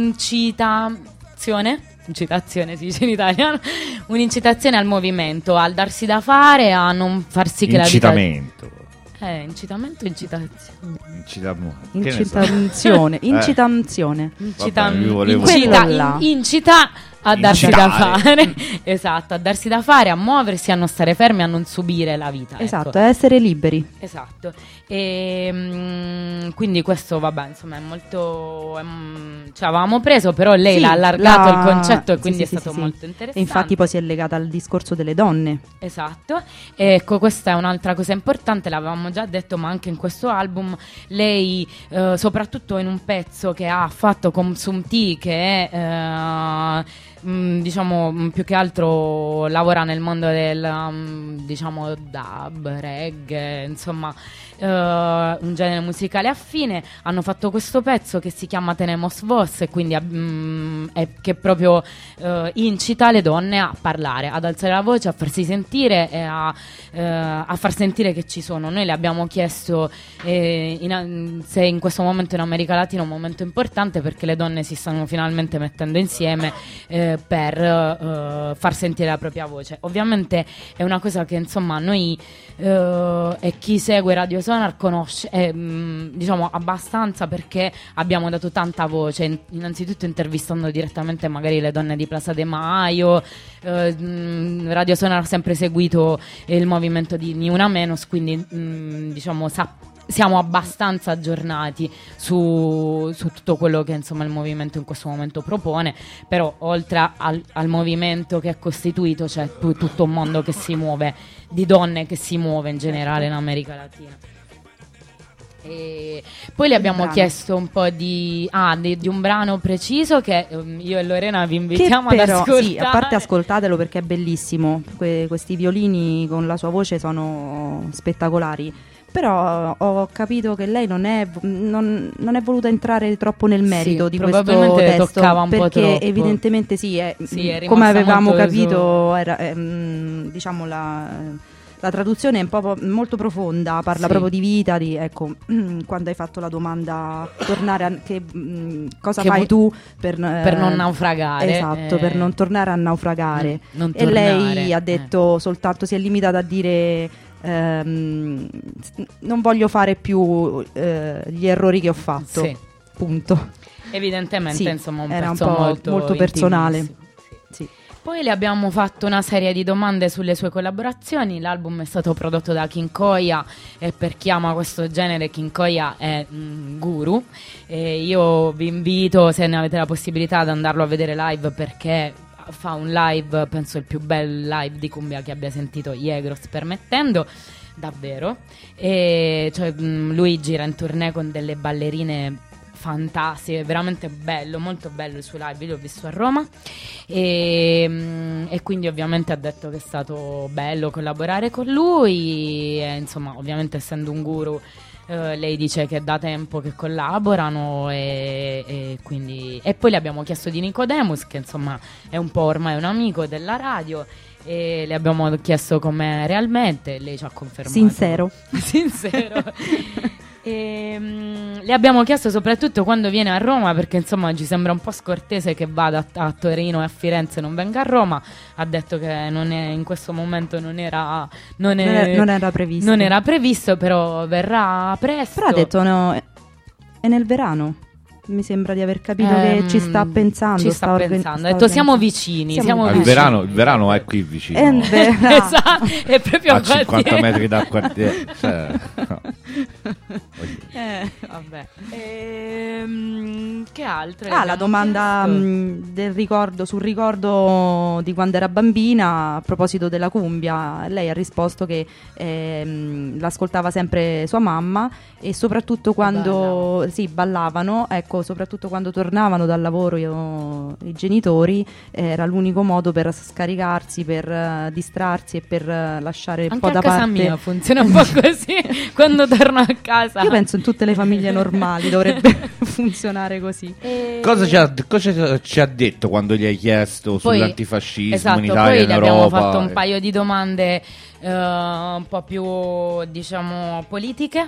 un'incitazione, incitazione si dice in italiano, un'incitazione al movimento, al darsi da fare, a non farsi che la vita... Incitamento. Eh, incitamento o incitazione? Incitamo- che ne so? Incitazione, Eh. incitazione. Incita, Vabbè, io volevo- incita, Quello là. in- incita a darsi da Incitare. fare. Esatto, a darsi da fare, a muoversi, a non stare fermi, a non subire la vita. Esatto, ecco. è essere liberi. Esatto. E, mm, quindi questo, vabbè, insomma, è molto... è, mm, ci avevamo preso, però lei Sì, l'ha allargato la- il concetto, e sì, quindi sì, è sì, stato sì, sì. molto interessante. E infatti poi si è legata al discorso delle donne. Esatto, ecco, questa è un'altra cosa importante, l'avevamo già detto, ma anche in questo album lei, eh, soprattutto in un pezzo che ha fatto con Sum T, che è, eh, mh, diciamo, mh, più che altro lavora nel mondo del, um, diciamo, dub, reggae, insomma, eh, un genere musicale affine. Hanno fatto questo pezzo che si chiama Tenemos Voz, e quindi mh, è che proprio eh, incita le donne a parlare, ad alzare la voce, a farsi sentire e a, eh, a far sentire che ci sono. Noi le abbiamo chiesto eh, in- se in questo momento in America Latina è un momento importante, perché le donne si stanno finalmente mettendo insieme eh, per eh, far sentire la propria voce. Ovviamente è una cosa che, insomma, noi eh, e chi segue Radio Sonar conosce, eh, mh, diciamo, abbastanza, perché abbiamo dato tanta voce, in- innanzitutto intervistando direttamente magari le donne di Plaza de Mayo. eh, mh, Radio Sonar ha sempre seguito il movimento di Ni Una Menos, quindi mh, diciamo sa- siamo abbastanza aggiornati su, su tutto quello che, insomma, il movimento in questo momento propone. Però oltre al, al movimento che è costituito, c'è tu- tutto un mondo che si muove, di donne che si muove in generale in America Latina. E poi le abbiamo brano. chiesto un po' di, ah, di, di un brano preciso che um, io e Lorena vi Che invitiamo ad però, ascoltare. sì, a parte ascoltatelo perché è bellissimo. Que- questi violini con la sua voce sono spettacolari. Però ho capito che lei non è, non, non è voluta entrare troppo nel merito Sì, di questo probabilmente le testo, toccava un po' perché troppo. evidentemente sì, è, Sì, è come rimasta avevamo molto capito, era, è, mm, diciamo la, la traduzione è un po' molto profonda, parla Sì. proprio di vita, di, ecco, quando hai fatto la domanda tornare a, che, mm, cosa Che fai vu- tu per, per eh, non naufragare. Esatto, eh, per non tornare a naufragare. non E tornare, lei ha eh. detto soltanto, si è limitata a dire ehm, non voglio fare più eh, gli errori che ho fatto. Sì. Punto. Evidentemente, Sì, insomma, un era un pezzo po' molto, molto personale. intimissimo. Sì. Poi le abbiamo fatto una serie di domande sulle sue collaborazioni. L'album è stato prodotto da King Koya, e per chi ama questo genere King Koya è un guru. E io vi invito, se ne avete la possibilità, ad andarlo a vedere live, perché fa un live, penso il più bel live di cumbia che abbia sentito, Yegros permettendo, davvero. E cioè, mh, lui gira in tournée con delle ballerine fantastiche, veramente bello, molto bello il suo live, io l'ho visto a Roma, e, mm, e quindi ovviamente ha detto che è stato bello collaborare con lui, e insomma, ovviamente essendo un guru Uh, lei dice che è da tempo che collaborano e, e quindi e poi le abbiamo chiesto di Nicodemus, che insomma è un po' ormai un amico della radio, e le abbiamo chiesto com'è realmente, lei ci ha confermato sincero sincero e, um, le abbiamo chiesto soprattutto quando viene a Roma, perché insomma ci sembra un po' scortese che vada a, a Torino e a Firenze e non venga a Roma. Ha detto che non è, in questo momento non era non, è, non, era, non era previsto non era previsto, però verrà presto. Però ha detto no, è nel verano. Mi sembra di aver capito Ehm, che ci sta pensando. Ci sta, sta organ- pensando. sta Ha detto siamo organizzando. vicini. Siamo Siamo Ma il vicini. verano, il verano è qui vicino, È in verano. Esatto, è proprio a a cinquanta quartiere. metri dal quartiere. Cioè, no. Eh, vabbè. Ehm, che altro? Ah, la abbiamo domanda chiesto? mh, del ricordo, sul ricordo di quando era bambina a proposito della cumbia. Lei ha risposto che ehm, l'ascoltava sempre sua mamma e soprattutto quando Ballava. sì, ballavano, ecco, soprattutto quando tornavano dal lavoro io- i genitori, era l'unico modo per scaricarsi, per eh, distrarsi e per eh, lasciare un Anche po' a da casa parte. mia funziona un po' così. Quando torno a casa Io penso in tutte le famiglie normali dovrebbe funzionare così. E- Cosa ci ha, cosa ci ha detto quando gli hai chiesto Poi- sull'antifascismo esatto, in Italia poi e in gli abbiamo Europa? fatto un paio di domande eh, un po' più, diciamo, politiche,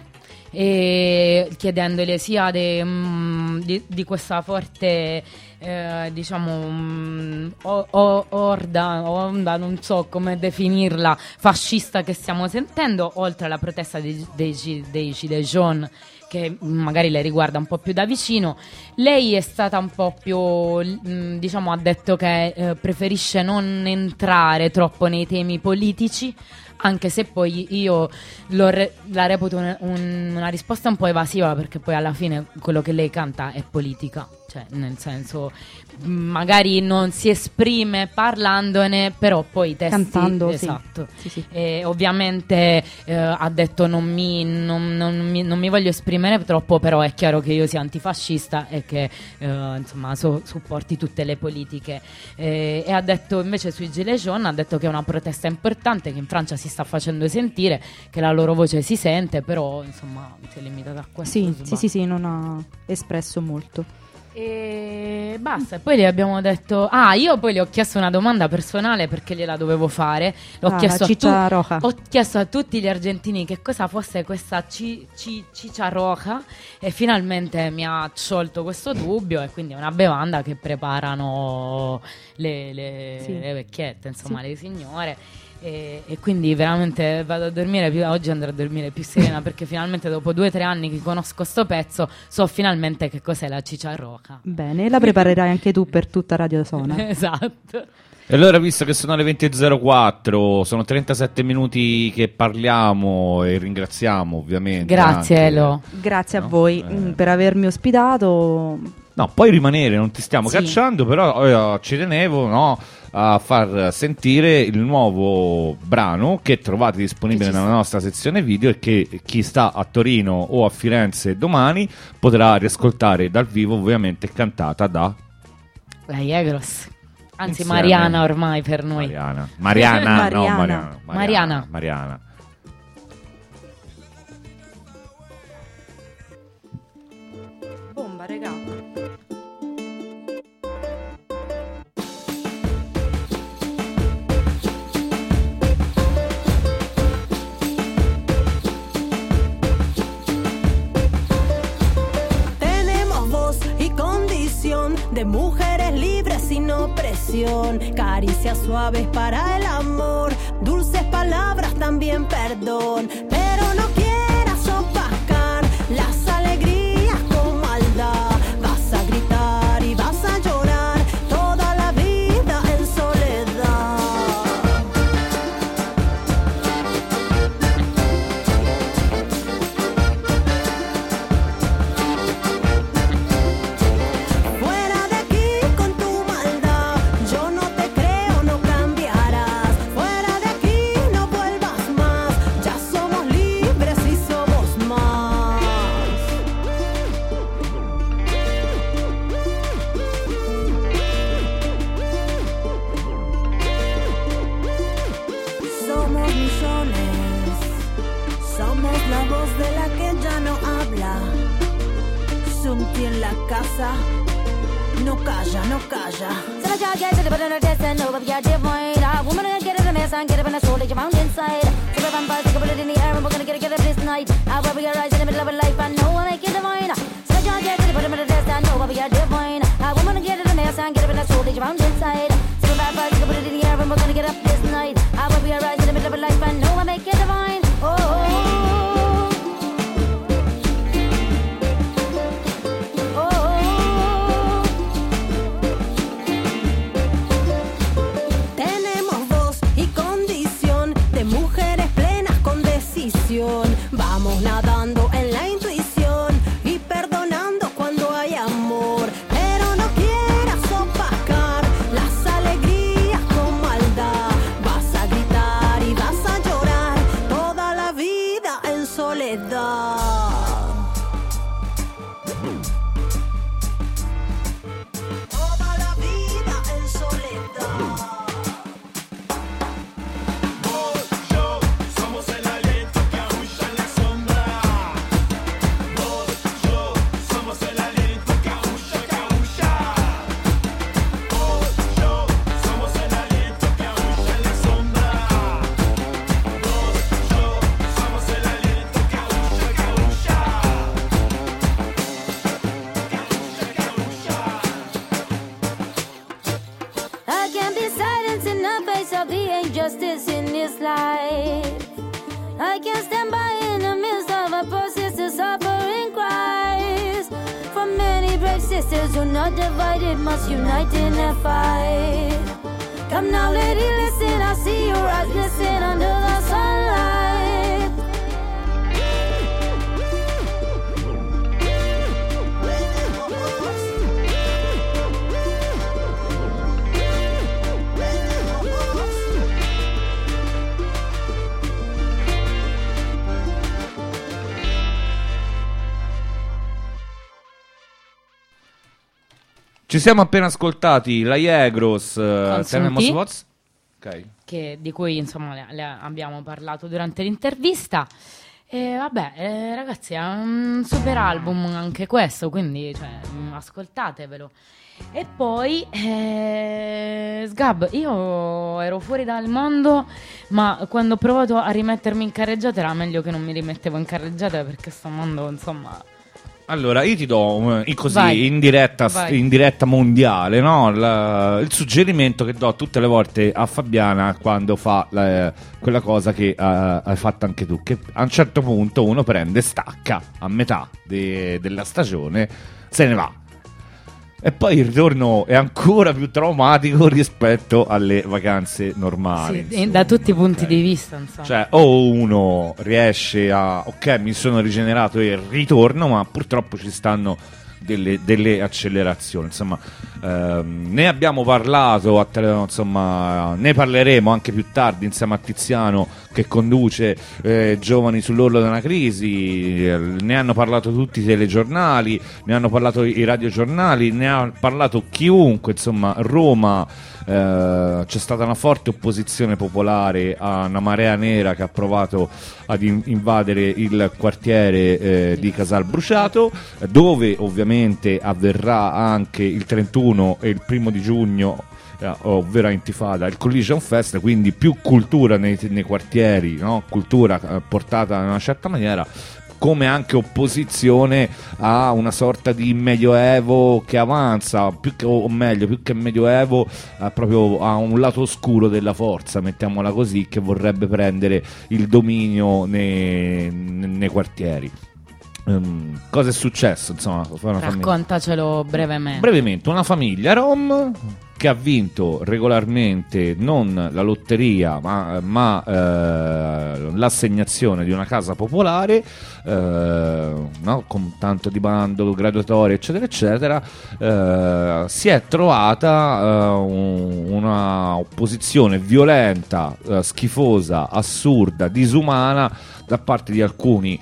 e chiedendole sia de- mm, di, di questa forte eh, diciamo mm, o- o- orda, onda, non so come definirla, fascista che stiamo sentendo, oltre alla protesta dei, dei, dei Gilets jaunes, che magari le riguarda un po' più da vicino. Lei è stata un po' più, mh, diciamo, ha detto che eh, preferisce non entrare troppo nei temi politici, anche se poi io lo re- la reputo un- un- una risposta un po' evasiva, perché poi alla fine quello che lei canta è politica, cioè nel senso mh, magari non si esprime parlandone, però poi i testi Cantando, sì. esatto. Sì, sì. E ovviamente eh, ha detto non mi, non, non mi, non mi voglio esprimere troppo, però è chiaro che io sia antifascista e che eh, insomma so- supporti tutte le politiche. Eh, e ha detto invece sui Gilets jaunes, ha detto che è una protesta importante, che in Francia si sta facendo sentire, che la loro voce si sente, però insomma si è limitata a questo. Sì, sbaglio. sì, sì, sì, non ha espresso molto. E basta, e poi le abbiamo detto ah, io poi le ho chiesto una domanda personale perché gliela dovevo fare. L'ho Ah, chiesto la a tu- ciccia roja. ho chiesto a tutti gli argentini che cosa fosse questa ci- ci- ciccia roja, e finalmente mi ha sciolto questo dubbio, e quindi è una bevanda che preparano le, le- Sì. le vecchiette, insomma, Sì. le signore. E, e quindi veramente vado a dormire più, oggi andrò a dormire più serena, perché finalmente dopo due o tre anni che conosco sto pezzo so finalmente che cos'è la ciccia roja. Bene, la preparerai anche tu per tutta Radio Sonar. Esatto. E allora, visto che sono le venti e zero quattro, sono trentasette minuti che parliamo e ringraziamo ovviamente. Grazie anche- Elo. Grazie No? a voi Eh. mh, per avermi ospitato. No, puoi rimanere, non ti stiamo Sì. cacciando, però eh, ci tenevo, no, a far sentire il nuovo brano che trovate disponibile Che ci nella sta. nostra sezione video, e che chi sta a Torino o a Firenze domani potrà riascoltare dal vivo, ovviamente cantata da La Jegros. Anzi, Insieme. Mariana ormai per noi. Mariana. Mariana, no, Mariana. Mariana. Mariana. Mariana. Bomba, regà. Tenemos voz y condición de mujeres libres sin opresión. Caricias suaves para el amor, dulces palabras también perdón. Pero no quieras opacar las alegrías con maldad. Vas a gritar y vas a llorar toda la vida en soledad. Fuera de aquí con tu maldad, yo no te creo, no cambiarás. Fuera de aquí no vuelvas más, ya somos libres. casa. No calla, no calla. So the child gets it, but in her desk and over the idea point. A woman gonna get it in a mess and get it in a soul that you found inside. So the vampire, take a bullet in the air and we're gonna get it, get it this night. I'll probably rise in the middle of a life and no one make it divine. So the child gets it, but in her desk and over the idea point. A woman gonna get it in a mess and get it in a soul that you found inside. So the vampire, take a bullet in the air and we're gonna get up this night. I'll probably rise in the middle of a life and no one make it divine. Oh, oh, oh. Vamos nadando en la intuición y perdonando cuando hay amor, pero no quieras opacar las alegrías con maldad. Vas a gritar y vas a llorar toda la vida en soledad. Toda la vida en soledad. Justice in this life, I can't stand by in the midst of a persistent suffering cries. For many brave sisters who not divided must unite in their fight. Come now, lady, listen, I see your eyes glisten under the sunlight. Ci siamo appena ascoltati la Yegros, uh, Tenemos Voz, okay. Che, di cui insomma le, le abbiamo parlato durante l'intervista. E vabbè, eh, ragazzi, è un super album anche questo, quindi cioè, ascoltatevelo. E poi eh, Sgab, io ero fuori dal mondo, ma quando ho provato a rimettermi in carreggiata era meglio che non mi rimettevo in carreggiata, perché sto mondo insomma... Allora, io ti do um, così Vai. in diretta, Vai. in diretta mondiale, no? La, il suggerimento che do tutte le volte a Fabiana quando fa la, quella cosa che uh, hai fatto anche tu, che a un certo punto uno prende, stacca a metà de, della stagione, se ne va. E poi il ritorno è ancora più traumatico rispetto alle vacanze normali. Sì, da tutti i punti okay. di vista, insomma. Cioè, o uno riesce a, ok, mi sono rigenerato e ritorno, ma purtroppo ci stanno delle, delle accelerazioni. Insomma, ehm, ne abbiamo parlato, a tele, insomma, ne parleremo anche più tardi insieme a Tiziano, che conduce eh, Giovani sull'orlo di una crisi. Eh, ne hanno parlato tutti i telegiornali, ne hanno parlato i radiogiornali, ne ha parlato chiunque. Insomma, Roma, eh, c'è stata una forte opposizione popolare a una marea nera che ha provato ad in- invadere il quartiere eh, di Casal Bruciato, dove ovviamente avverrà anche il trentuno e il primo di giugno, ovvero a Intifada, il Collision Fest, quindi più cultura nei, nei quartieri, no? Cultura eh, portata in una certa maniera, come anche opposizione a una sorta di medioevo che avanza, più che, o meglio, più che medioevo, eh, proprio a un lato oscuro della forza, mettiamola così, che vorrebbe prendere il dominio nei, nei quartieri. Um, cosa è successo? Insomma, una raccontacelo brevemente. Brevemente, una famiglia rom che ha vinto regolarmente non la lotteria ma, ma eh, l'assegnazione di una casa popolare, eh, no? Con tanto di bando, graduatorie eccetera eccetera, eh, si è trovata eh, un, una opposizione violenta, eh, schifosa, assurda, disumana da parte di alcuni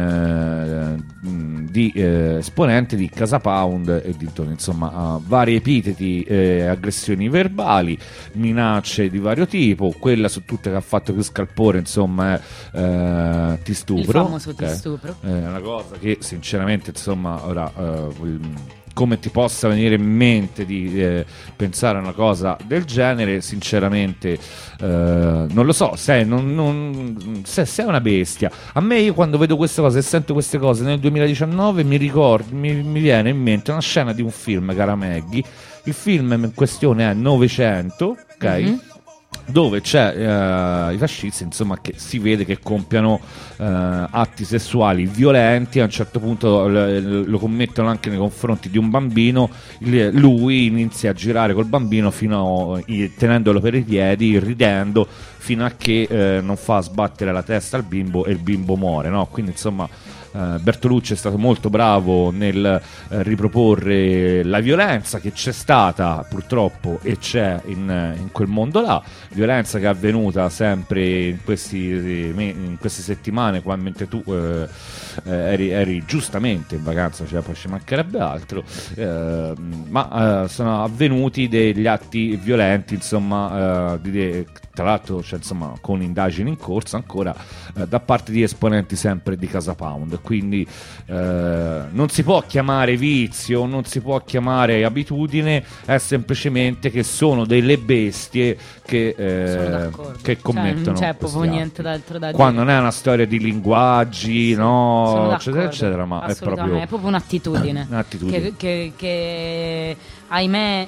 eh, di eh, esponenti di Casa Pound e dintorni, insomma, uh, vari epiteti, eh, aggressioni verbali, minacce di vario tipo. Quella su tutte che ha fatto più scalpore, insomma, è eh, ti stupro. Il famoso okay. ti stupro. È una cosa che sinceramente, insomma, ora uh, come ti possa venire in mente di eh, pensare a una cosa del genere, sinceramente eh, non lo so, sei, non, non, se sei una bestia. A me, io quando vedo queste cose e sento queste cose nel duemiladiciannove mi ricordo, mi, mi viene in mente una scena di un film, cara Maggie. Il film in questione è Novecento, ok? Mm-hmm. Dove c'è uh, i fascisti, insomma, che si vede che compiano uh, atti sessuali violenti. A un certo punto l- lo commettono anche nei confronti di un bambino. Il- lui inizia a girare col bambino fino a, tenendolo per i piedi, ridendo, fino a che uh, non fa sbattere la testa al bimbo e il bimbo muore, no? Quindi insomma Uh, Bertolucci è stato molto bravo nel uh, riproporre la violenza che c'è stata purtroppo e c'è in, in quel mondo là, violenza che è avvenuta sempre in, questi, in queste settimane, quando mentre tu uh, uh, eri, eri giustamente in vacanza, cioè poi ci mancherebbe altro, uh, ma uh, sono avvenuti degli atti violenti, insomma, uh, di de- tra l'altro, cioè, insomma, con indagini in corso ancora uh, da parte di esponenti sempre di Casa Pound. Quindi eh, non si può chiamare vizio, non si può chiamare abitudine, è semplicemente che sono delle bestie che, eh, che commettono, cioè, non c'è proprio niente d'altro da dire. Qua non è una storia di linguaggi, sì, no, eccetera eccetera, ma è proprio, è proprio un'attitudine, un'attitudine. Che, che, che ahimè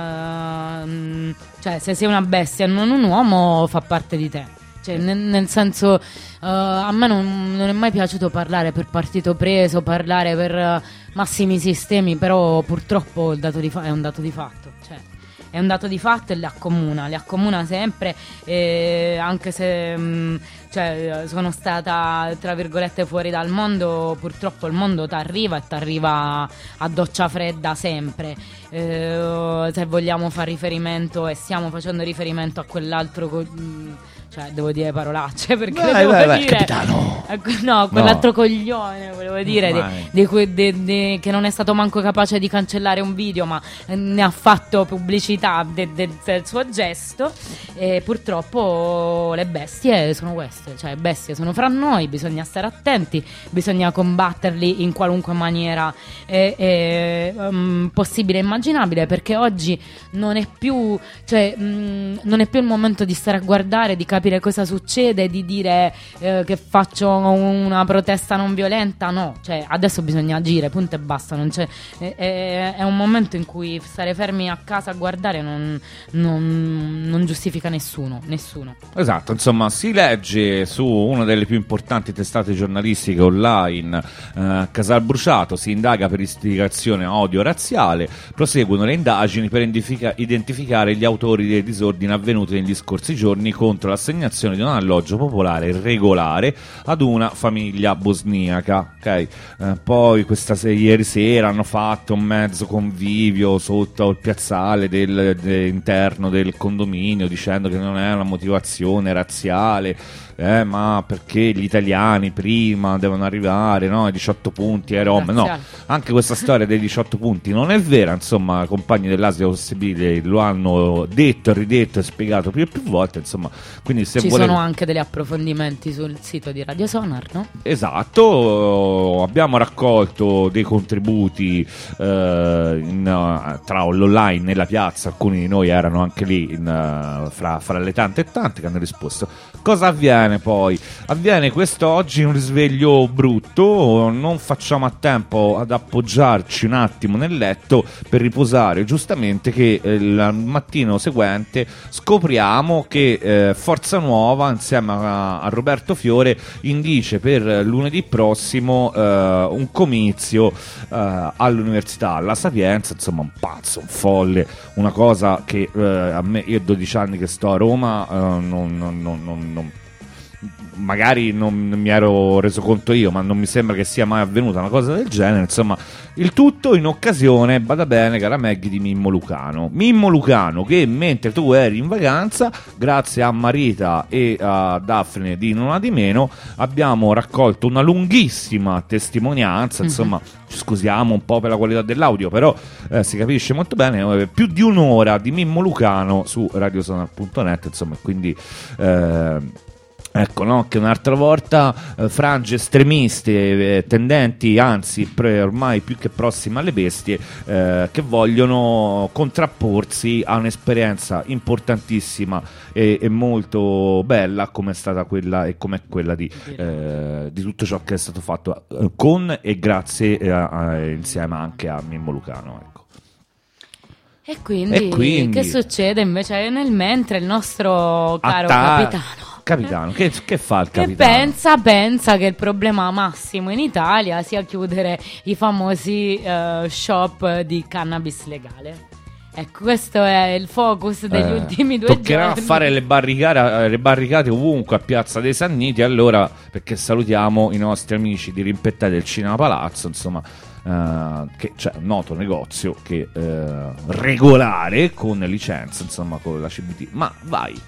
eh, cioè, se sei una bestia e non un uomo, fa parte di te. Cioè, nel, nel senso, uh, a me non, non è mai piaciuto parlare per partito preso, parlare per uh, massimi sistemi, però purtroppo il dato di fa- è un dato di fatto, cioè è un dato di fatto e le accomuna, le accomuna sempre, eh, anche se mh, cioè, sono stata tra virgolette fuori dal mondo, purtroppo il mondo t'arriva e t'arriva a doccia fredda sempre. Eh, se vogliamo fare riferimento, e stiamo facendo riferimento a quell'altro co- mh, cioè devo dire parolacce perché vai, devo vai, vai, dire capitano. No, quell'altro no. coglione volevo dire di, di que, de, de, che non è stato manco capace di cancellare un video, ma ne ha fatto pubblicità de, de, del suo gesto. E purtroppo le bestie sono queste, cioè bestie sono fra noi, bisogna stare attenti, bisogna combatterli in qualunque maniera eh, eh, um, possibile e immaginabile, perché oggi non è più, cioè mh, non è più il momento di stare a guardare, di capire cosa succede, di dire eh, che faccio una protesta non violenta. No, cioè adesso bisogna agire, punto e basta. Non c'è, è, è, è un momento in cui stare fermi a casa a guardare non, non, non giustifica nessuno, nessuno. Esatto, insomma, si legge su una delle più importanti testate giornalistiche online, eh, Casal Bruciato, si indaga per istigazione a odio razziale, proseguono le indagini per indifica- identificare gli autori dei disordini avvenuti negli scorsi giorni contro l'assegnazione di un alloggio popolare regolare ad una famiglia bosniaca, ok? Eh, poi questa se- ieri sera hanno fatto un mezzo convivio sotto il piazzale del, de- interno del condominio, dicendo che non è una motivazione razziale, eh, ma perché gli italiani prima devono arrivare, no? I diciotto punti ai Rom. No, anche questa storia dei diciotto punti non è vera, insomma, i compagni dell'Asia Possibile lo hanno detto, ridetto e spiegato più e più volte, insomma. Quindi se ci volete... sono anche degli approfondimenti sul sito di Radio Sonar, no? Esatto, abbiamo raccolto dei contributi eh, in, tra l'online e la piazza, alcuni di noi erano anche lì in, fra, fra le tante e tante che hanno risposto. Cosa avviene poi? Avviene quest'oggi un risveglio brutto, non facciamo a tempo ad appoggiarci un attimo nel letto per riposare, giustamente che eh, il mattino seguente scopriamo che eh, Forza Nuova insieme a, a Roberto Fiore indice per lunedì prossimo eh, un comizio eh, all'Università La Sapienza, insomma un pazzo, un folle, una cosa che eh, a me, io ho dodici anni che sto a Roma, eh, non, non, non, non Non, magari non mi ero reso conto io, ma non mi sembra che sia mai avvenuta una cosa del genere. Insomma, il tutto in occasione, bada bene, cara Maggie, di Mimmo Lucano. Mimmo Lucano che mentre tu eri in vacanza, grazie a Marita e a Daphne di Non ha di meno, abbiamo raccolto una lunghissima testimonianza, insomma, mm-hmm. Ci scusiamo un po' per la qualità dell'audio, però eh, si capisce molto bene, eh, più di un'ora di Mimmo Lucano su radiosonar punto net, insomma, quindi eh, Ecco, no, che un'altra volta eh, frange estremiste, eh, tendenti, anzi pre- ormai più che prossime alle bestie, eh, che vogliono contrapporsi a un'esperienza importantissima e, e molto bella come è stata quella e come è quella di, eh, di tutto ciò che è stato fatto eh, con e grazie eh, a, insieme anche a Mimmo Lucano, ecco. E quindi, E quindi? che succede invece nel mentre il nostro caro Atta- capitano Capitano, che, che fa il che capitano? pensa, pensa che il problema massimo in Italia sia chiudere i famosi eh, shop di cannabis legale. Ecco, questo è il focus degli Eh, ultimi due toccherà giorni. fare le barricate, le barricate ovunque a Piazza dei Sanniti, allora, perché salutiamo i nostri amici di Rimpettare del Cinema Palazzo, insomma, eh, che c'è un noto negozio che eh, regolare con licenza, insomma, con la C B T. Ma vai.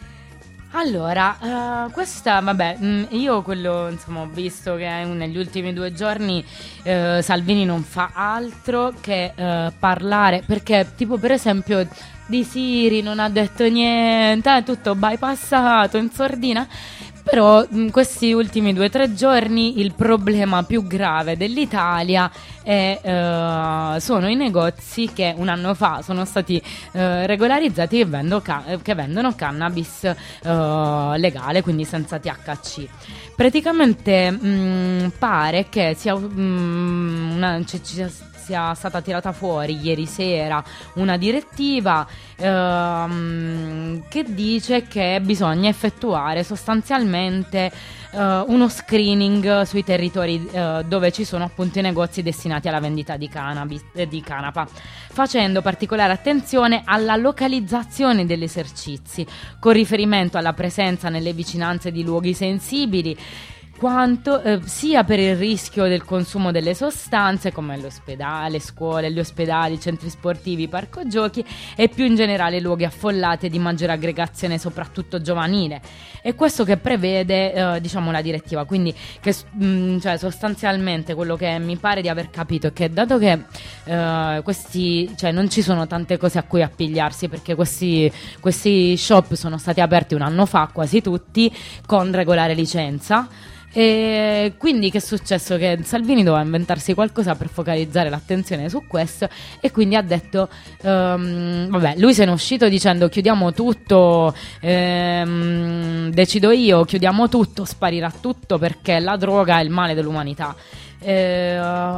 Allora, uh, questa, vabbè, mh, io quello, insomma, ho visto che negli ultimi due giorni uh, Salvini non fa altro che uh, parlare, perché tipo per esempio di Siri non ha detto niente, è tutto bypassato in sordina. Però in questi ultimi due o tre giorni il problema più grave dell'Italia è, eh, sono i negozi che un anno fa sono stati eh, regolarizzati che, vendo ca- che vendono cannabis eh, legale, quindi senza T H C. Praticamente mh, pare che sia, mh, una, c- c- sia stata tirata fuori ieri sera una direttiva ehm, che dice che bisogna effettuare sostanzialmente eh, uno screening sui territori eh, dove ci sono appunto i negozi destinati alla vendita di cannabis, eh, di canapa, facendo particolare attenzione alla localizzazione degli esercizi con riferimento alla presenza nelle vicinanze di luoghi sensibili, quanto eh, sia per il rischio del consumo delle sostanze come l'ospedale, le scuole, gli ospedali, i centri sportivi, i parco giochi e più in generale luoghi affollati e di maggiore aggregazione soprattutto giovanile. E questo che prevede eh, diciamo la direttiva, quindi che mh, cioè sostanzialmente quello che mi pare di aver capito è che dato che eh, questi, cioè non ci sono tante cose a cui appigliarsi, perché questi, questi shop sono stati aperti un anno fa quasi tutti con regolare licenza. E quindi che è successo? Che Salvini doveva inventarsi qualcosa per focalizzare l'attenzione su questo e quindi ha detto um, vabbè, lui se ne è uscito dicendo chiudiamo tutto, ehm, decido io, chiudiamo tutto, sparirà tutto perché la droga è il male dell'umanità. Eh,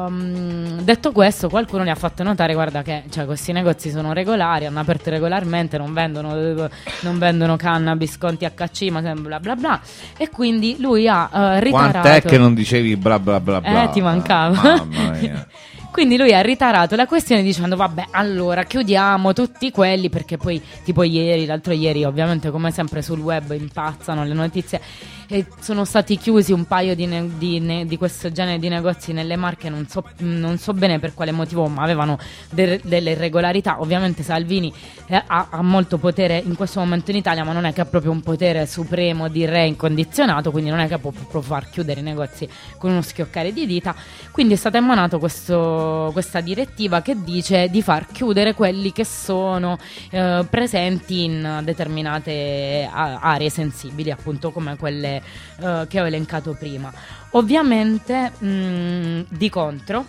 um, detto questo, qualcuno gli ha fatto notare, guarda che cioè, questi negozi sono regolari, hanno aperto regolarmente, non vendono, non vendono cannabis con T H C, ma bla bla bla. E quindi lui ha uh, ritarato. Quant'è che non dicevi bla bla bla bla? Eh, ti mancava. Mamma mia. Quindi lui ha ritarato la questione dicendo vabbè, allora chiudiamo tutti quelli, perché poi tipo ieri, l'altro ieri ovviamente come sempre sul web impazzano le notizie e sono stati chiusi un paio di, ne- di, ne- di questo genere di negozi nelle Marche, non so, non so bene per quale motivo, ma avevano de- delle irregolarità. Ovviamente Salvini eh, ha, ha molto potere in questo momento in Italia, ma non è che ha proprio un potere supremo di re incondizionato, quindi non è che può proprio far chiudere i negozi con uno schioccare di dita. Quindi è stato emanato questo questa direttiva che dice di far chiudere quelli che sono eh, presenti in determinate a- aree sensibili, appunto come quelle eh, che ho elencato prima. Ovviamente mh, di contro,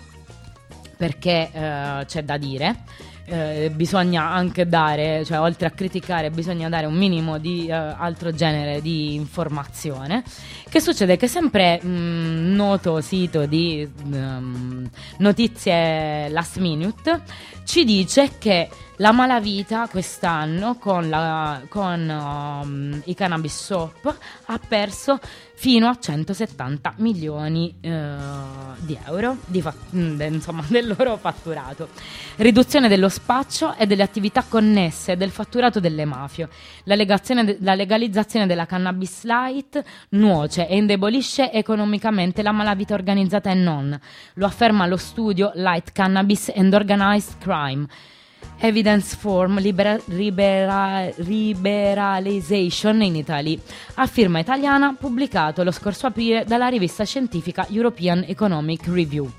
perché eh, c'è da dire, Eh, bisogna anche dare, cioè oltre a criticare bisogna dare un minimo di eh, altro genere di informazione. Che succede? Che sempre mh, noto sito di um, notizie last minute ci dice che la malavita quest'anno con, la, con um, i cannabis shop ha perso fino a centosettanta milioni eh, di euro di fa- de, insomma, del loro fatturato. Riduzione dello spaccio e delle attività connesse del fatturato delle mafie. La, legazione, la legalizzazione della cannabis light nuoce e indebolisce economicamente la malavita organizzata e non. Lo afferma lo studio Light Cannabis and Organized Crime. Evidence Form libera, libera, Liberalization in Italy, a firma italiana, pubblicato lo scorso aprile dalla rivista scientifica European Economic Review.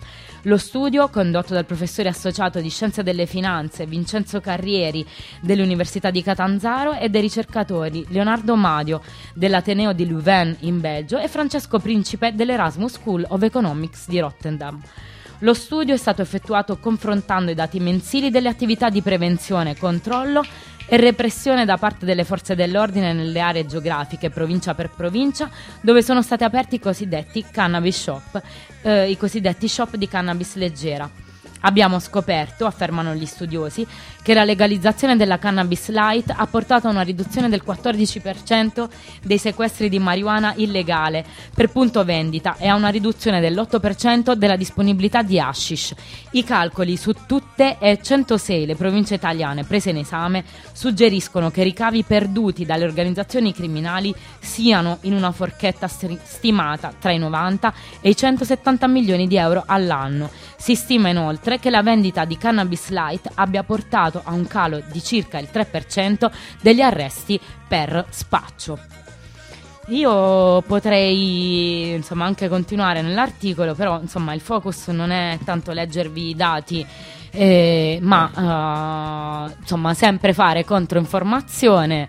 Lo studio, condotto dal professore associato di Scienze delle Finanze Vincenzo Carrieri dell'Università di Catanzaro e dei ricercatori Leonardo Madio dell'Ateneo di Leuven in Belgio e Francesco Principe dell'Erasmus School of Economics di Rotterdam. Lo studio è stato effettuato confrontando i dati mensili delle attività di prevenzione, controllo e repressione da parte delle forze dell'ordine nelle aree geografiche, provincia per provincia, dove sono stati aperti i cosiddetti cannabis shop, eh, i cosiddetti shop di cannabis leggera. Abbiamo scoperto, affermano gli studiosi, che la legalizzazione della cannabis light ha portato a una riduzione del quattordici per cento dei sequestri di marijuana illegale per punto vendita e a una riduzione dell'otto per cento della disponibilità di hashish. I calcoli su tutte e centosei le province italiane prese in esame suggeriscono che i ricavi perduti dalle organizzazioni criminali siano in una forchetta st- stimata tra i novanta e i centosettanta milioni di euro all'anno. Si stima inoltre che la vendita di cannabis light abbia portato a un calo di circa il tre per cento degli arresti per spaccio. Io potrei insomma anche continuare nell'articolo, però insomma il focus non è tanto leggervi i dati, eh, ma uh, insomma sempre fare controinformazione,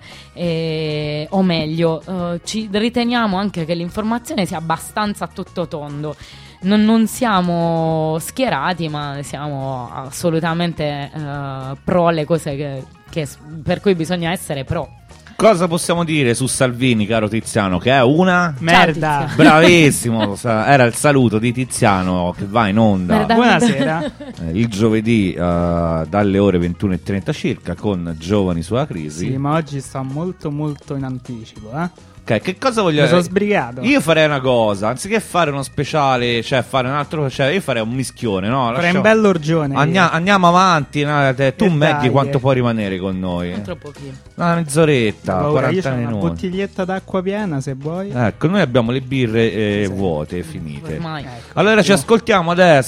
eh, o meglio uh, ci riteniamo anche che l'informazione sia abbastanza a tutto tondo. Non, non siamo schierati, ma siamo assolutamente uh, pro le cose che, che, per cui bisogna essere pro. Cosa possiamo dire su Salvini, caro Tiziano? Che è una merda. Bravissimo, era il saluto di Tiziano che va in onda. Merda. Buonasera. Eh, il giovedì uh, dalle ore ventuno e trenta circa con Giovani sulla crisi. Sì, ma oggi sta molto molto in anticipo, eh? Ok, che cosa voglio Mi sono sbrigato. Io farei una cosa, anziché fare uno speciale, cioè fare un altro, cioè io farei un mischione, no? Farei Lasciamo... un bello orgione. Andiamo, andiamo avanti, no? Te, tu E Maggie dai, quanto eh. puoi rimanere con noi? Non troppo pieno. Una mezz'oretta, Ora, quaranta io ho minuti. una bottiglietta d'acqua piena se vuoi. Ecco, noi abbiamo le birre eh, Sì. vuote, finite. Ormai. Ecco. Allora ci ascoltiamo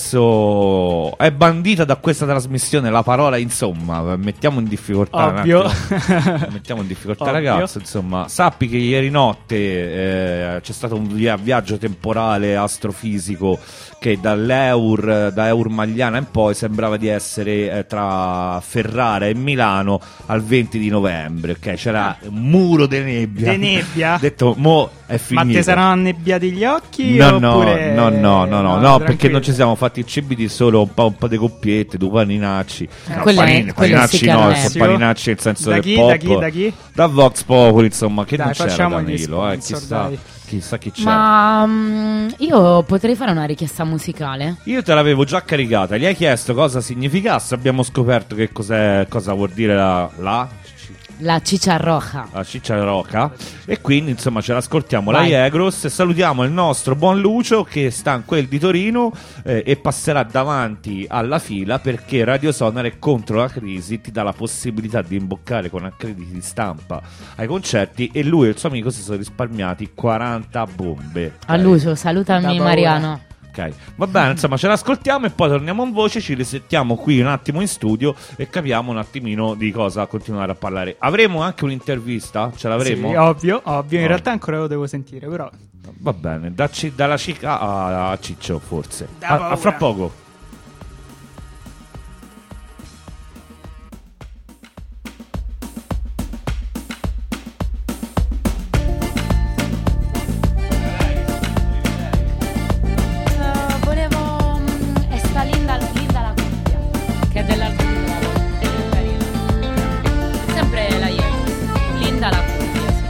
adesso. È bandita da questa trasmissione la parola insomma. Mettiamo in difficoltà un Ovvio. attimo. Mettiamo in difficoltà Ovvio. ragazzo. Insomma, sappi che ieri notte eh, c'è stato un via- viaggio temporale astrofisico che dall'Eur, da Eur Magliana in poi sembrava di essere eh, tra Ferrara e Milano al venti di novembre. Ok, c'era un muro di nebbia. De nebbia? Ho detto, mo è Ma finito. ti saranno annebbiati gli occhi? No, no, oppure... no, no, no, no, no, tranquillo. perché non ci siamo fatti il C B D, solo un po', un po' di coppiette, due paninacci. No, Quelle- panini- quelle paninacci sì no, che sono non è. paninacci nel senso Da del chi, pop. da chi, da chi? Da Vox Populi, insomma, che Dai, non c'era facciamo gli Danilo, eh, sponsor, chissà, dai. chissà chi c'è. Ma mm, io potrei fare una richiesta musicale? Io te l'avevo già caricata, gli hai chiesto cosa significasse, abbiamo scoperto che cos'è, cosa vuol dire la, la, La ciccia roja. la ciccia roca, e quindi insomma ce l'ascoltiamo Vai. la Egros e salutiamo il nostro buon Lucio che sta in quel di Torino eh, e passerà davanti alla fila perché Radio Sonar è contro la crisi, ti dà la possibilità di imboccare con accrediti di stampa ai concerti e lui e il suo amico si sono risparmiati quaranta bombe. A Ok? Lucio, Da salutami paura. Mariano. Ok, va bene, insomma ce l'ascoltiamo e poi torniamo in voce, ci risettiamo qui un attimo in studio e capiamo un attimino di cosa continuare a parlare. Avremo anche un'intervista? Ce l'avremo? Sì, ovvio, ovvio. In Oh. realtà ancora lo devo sentire, però. Va bene, dacci, dalla cica a, a Ciccio forse. Da A, a paura. fra poco. Eh, volevo. mm, è sta Linda, Linda la cuffia, che è dell'album nuovo, del carino. Sempre la Ieri. Linda la cuffia, sì.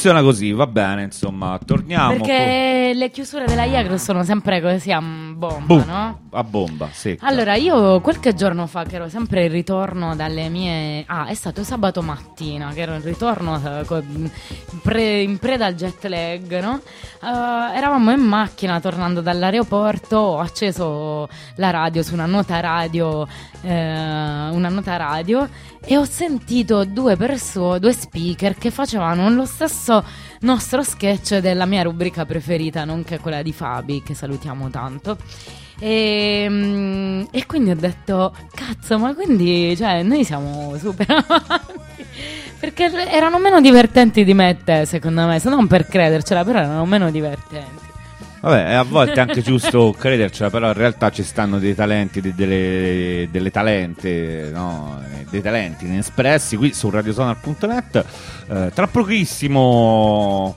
funziona così, va bene, insomma, torniamo. Perché le chiusure della Iagro sono sempre così a bomba, Boom, no? a bomba, sì. Allora, io qualche giorno fa, che ero sempre in ritorno dalle mie... Ah, è stato sabato mattina, che ero in ritorno eh, co- pre- in preda al jet lag, no? Uh, eravamo in macchina tornando dall'aeroporto, ho acceso la radio su una nota radio, eh, una nota radio, e ho sentito due persone, due speaker che facevano lo stesso nostro sketch della mia rubrica preferita, nonché quella di Fabi, che salutiamo tanto. E, e quindi ho detto, cazzo, ma quindi, cioè, noi siamo super avanti, perché erano meno divertenti di me e te, secondo me, se non per credercela, però erano meno divertenti. Vabbè, a volte è anche giusto credercela, però in realtà ci stanno dei talenti, de- delle, delle talente, no? Dei talenti inespressi qui su radiosonar punto net. Eh, tra pochissimo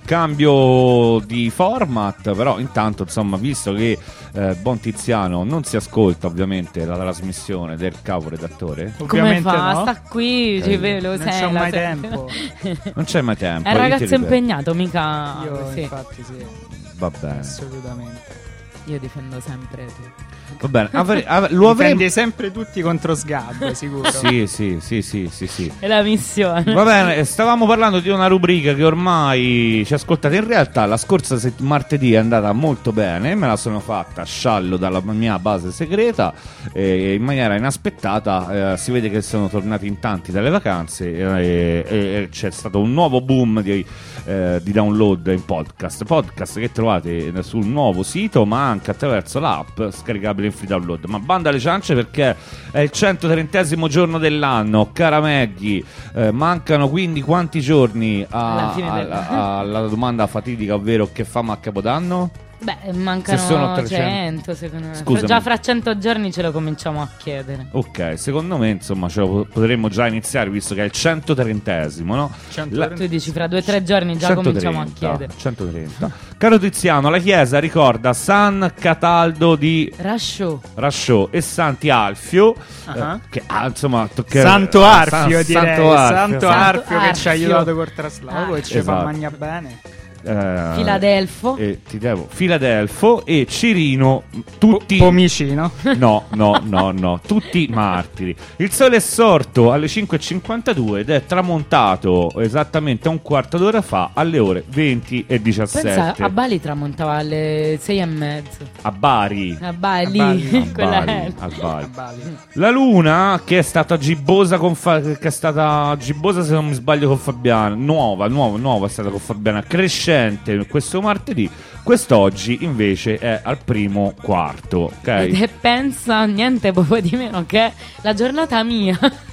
cambio di format, però intanto, insomma, visto che eh, buon Tiziano non si ascolta ovviamente la trasmissione del capo redattore, Come Ovviamente fa? no. Sta qui, ci ve- lo Non c'è sei, la mai sei- tempo. non c'è mai tempo. È un io ti ragazzo ripeto. impegnato, mica Io così. infatti sì, Va bene, assolutamente. Io difendo sempre tu. va bene. Avre- av- lo avremmo. Difendi sempre tutti contro Sgab, sicuro. Sì, sì, sì, sì, sì, sì. È la missione. Va bene, stavamo parlando di una rubrica che ormai ci ascoltate. In realtà la scorsa set- martedì è andata molto bene, me la sono fatta a sciallo dalla mia base segreta e in maniera inaspettata eh, si vede che sono tornati in tanti dalle vacanze e, e- e c'è stato un nuovo boom di, eh, di download in podcast. Podcast che trovate sul nuovo sito ma anche attraverso l'app scaricabile in free download. Ma banda alle ciance, perché è il centotrentesimo giorno dell'anno, cara Maggie. Eh, mancano quindi quanti giorni a- Alla fine del- alla, alla domanda fatidica, ovvero che famo a Capodanno? Beh, mancano Se sono trecento cento, secondo me. Scusami. Già fra cento giorni ce lo cominciamo a chiedere. Ok, secondo me insomma ce lo potremmo già iniziare, visto che è il centotrentesimo, no? centotrenta. La- Tu dici fra due o tre giorni già cominciamo a centotrenta, chiedere. centotrenta. Caro Tiziano, la chiesa ricorda San Cataldo di Rasciò. Rasciò e Santi Alfio, Ah. eh, che ah, insomma tocca- Santo San- Arfio, direi. Santo Arfio. Santo Santo Arfio che ci ha Arfio. aiutato col traslavo e ci fa Esatto. mangia bene. Eh, Filadelfo. e ti devo Filadelfo e Cirino, tutti Pomicino. no, no, no, no, tutti martiri. Il sole è sorto alle cinque e cinquantadue ed è tramontato esattamente un quarto d'ora fa alle ore venti e diciassette. Pensa, a Bali tramontava alle sei e mezzo. A Bari. A Bali, A Bali. A quella Bali, è. a Bali. A Bali. La luna, che è stata gibbosa con Fa- che è stata gibbosa, se non mi sbaglio, con Fabiana, nuova, nuova, nuova è stata con Fabiana, crescente questo martedì, quest'oggi invece è al primo quarto, ok? Ed è, pensa, niente proprio di meno che la giornata mia.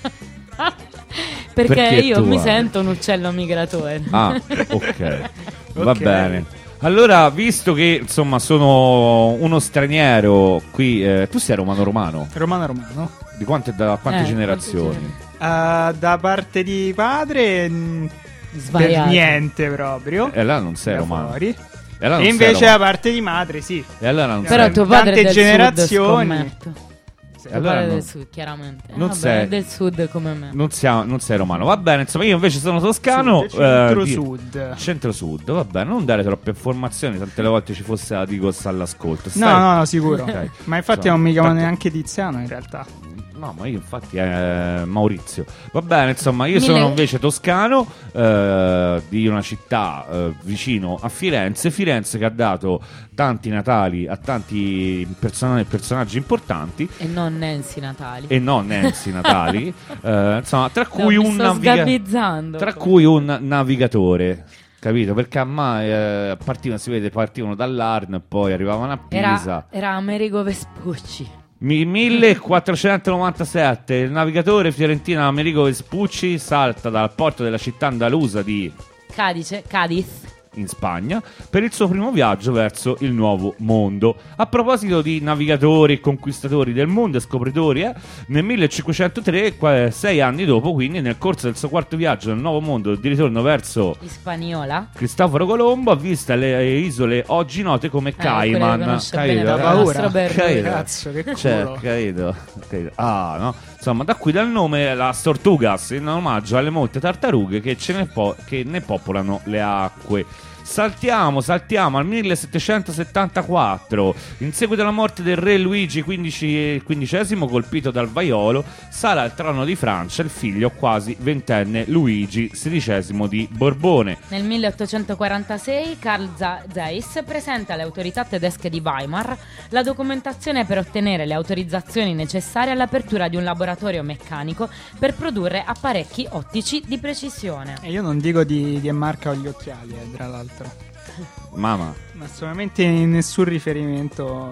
Perché, Perché io tua? mi sento un uccello migratore. Ah, ok, va Ok. bene. Allora, visto che insomma sono uno straniero qui, eh, tu sei romano romano? Romano Romano. Di quante, da quante Eh, generazioni? Uh, da parte di padre mh, per Svariato. niente proprio. E allora non sei Da romano. fuori. E allora non E sei invece da romano. parte di madre sì. E allora non Però sei tuo padre Tante è del generazioni. sud, scommetto. E Tuo allora padre è non- del sud, chiaramente. Eh, non vabbè, sei- è del sud come me. Non, sia- non sei romano, va bene. Insomma, io invece sono toscano. Sud, centro eh, di- sud. Centro-sud, va bene, non dare troppe informazioni, tante le volte ci fosse la Digos all'ascolto. No, no, no, sicuro. Ok. Ma infatti Insomma, non mi chiamo tanto- neanche Tiziano in realtà. No, ma io infatti è Maurizio. Va bene, insomma, io Mille- sono invece toscano, eh, di una città eh, vicino a Firenze. Firenze che ha dato tanti Natali a tanti person- personaggi importanti. E non Nancy Natali. E non Nancy Natali, eh, insomma, tra No, cui mi un sto naviga- sgabizzando. tra cui un navigatore. Capito? Perché a mai eh, partivano, si vede, partivano dall'Arno e poi arrivavano a Pisa. Era, era Amerigo Vespucci. Mi- millequattrocentonovantasette il navigatore fiorentino Amerigo Vespucci salta dal porto della città andalusa di Cadice, Cadiz. in Spagna per il suo primo viaggio verso il nuovo mondo. A proposito di navigatori, conquistatori del mondo e scopritori, eh, nel millecinquecentotre, qua- sei anni dopo, quindi nel corso del suo quarto viaggio nel nuovo mondo di ritorno verso Hispaniola. Cristoforo Colombo, ha visto le isole oggi note come quelle Cayman. che conosce bene Capito? da paura. nostro Berlino. Capito? Cazzo, che culo. Cioè, capito? Capito? Ah, no? Insomma, da qui dal nome Las Tortugas, in omaggio alle molte tartarughe che, ce ne, po- che ne popolano le acque. Saltiamo, saltiamo al millesettecentosettantaquattro. In seguito alla morte del re Luigi quindicesimo, colpito dal vaiolo, sale al trono di Francia il figlio quasi ventenne Luigi sedicesimo di Borbone. Nel milleottocentoquarantasei Karl Zeiss presenta alle autorità tedesche di Weimar la documentazione per ottenere le autorizzazioni necessarie all'apertura di un laboratorio meccanico per produrre apparecchi ottici di precisione. E io non dico di, di marca o gli occhiali, eh, tra l'altro. Mamma. Ma assolutamente nessun riferimento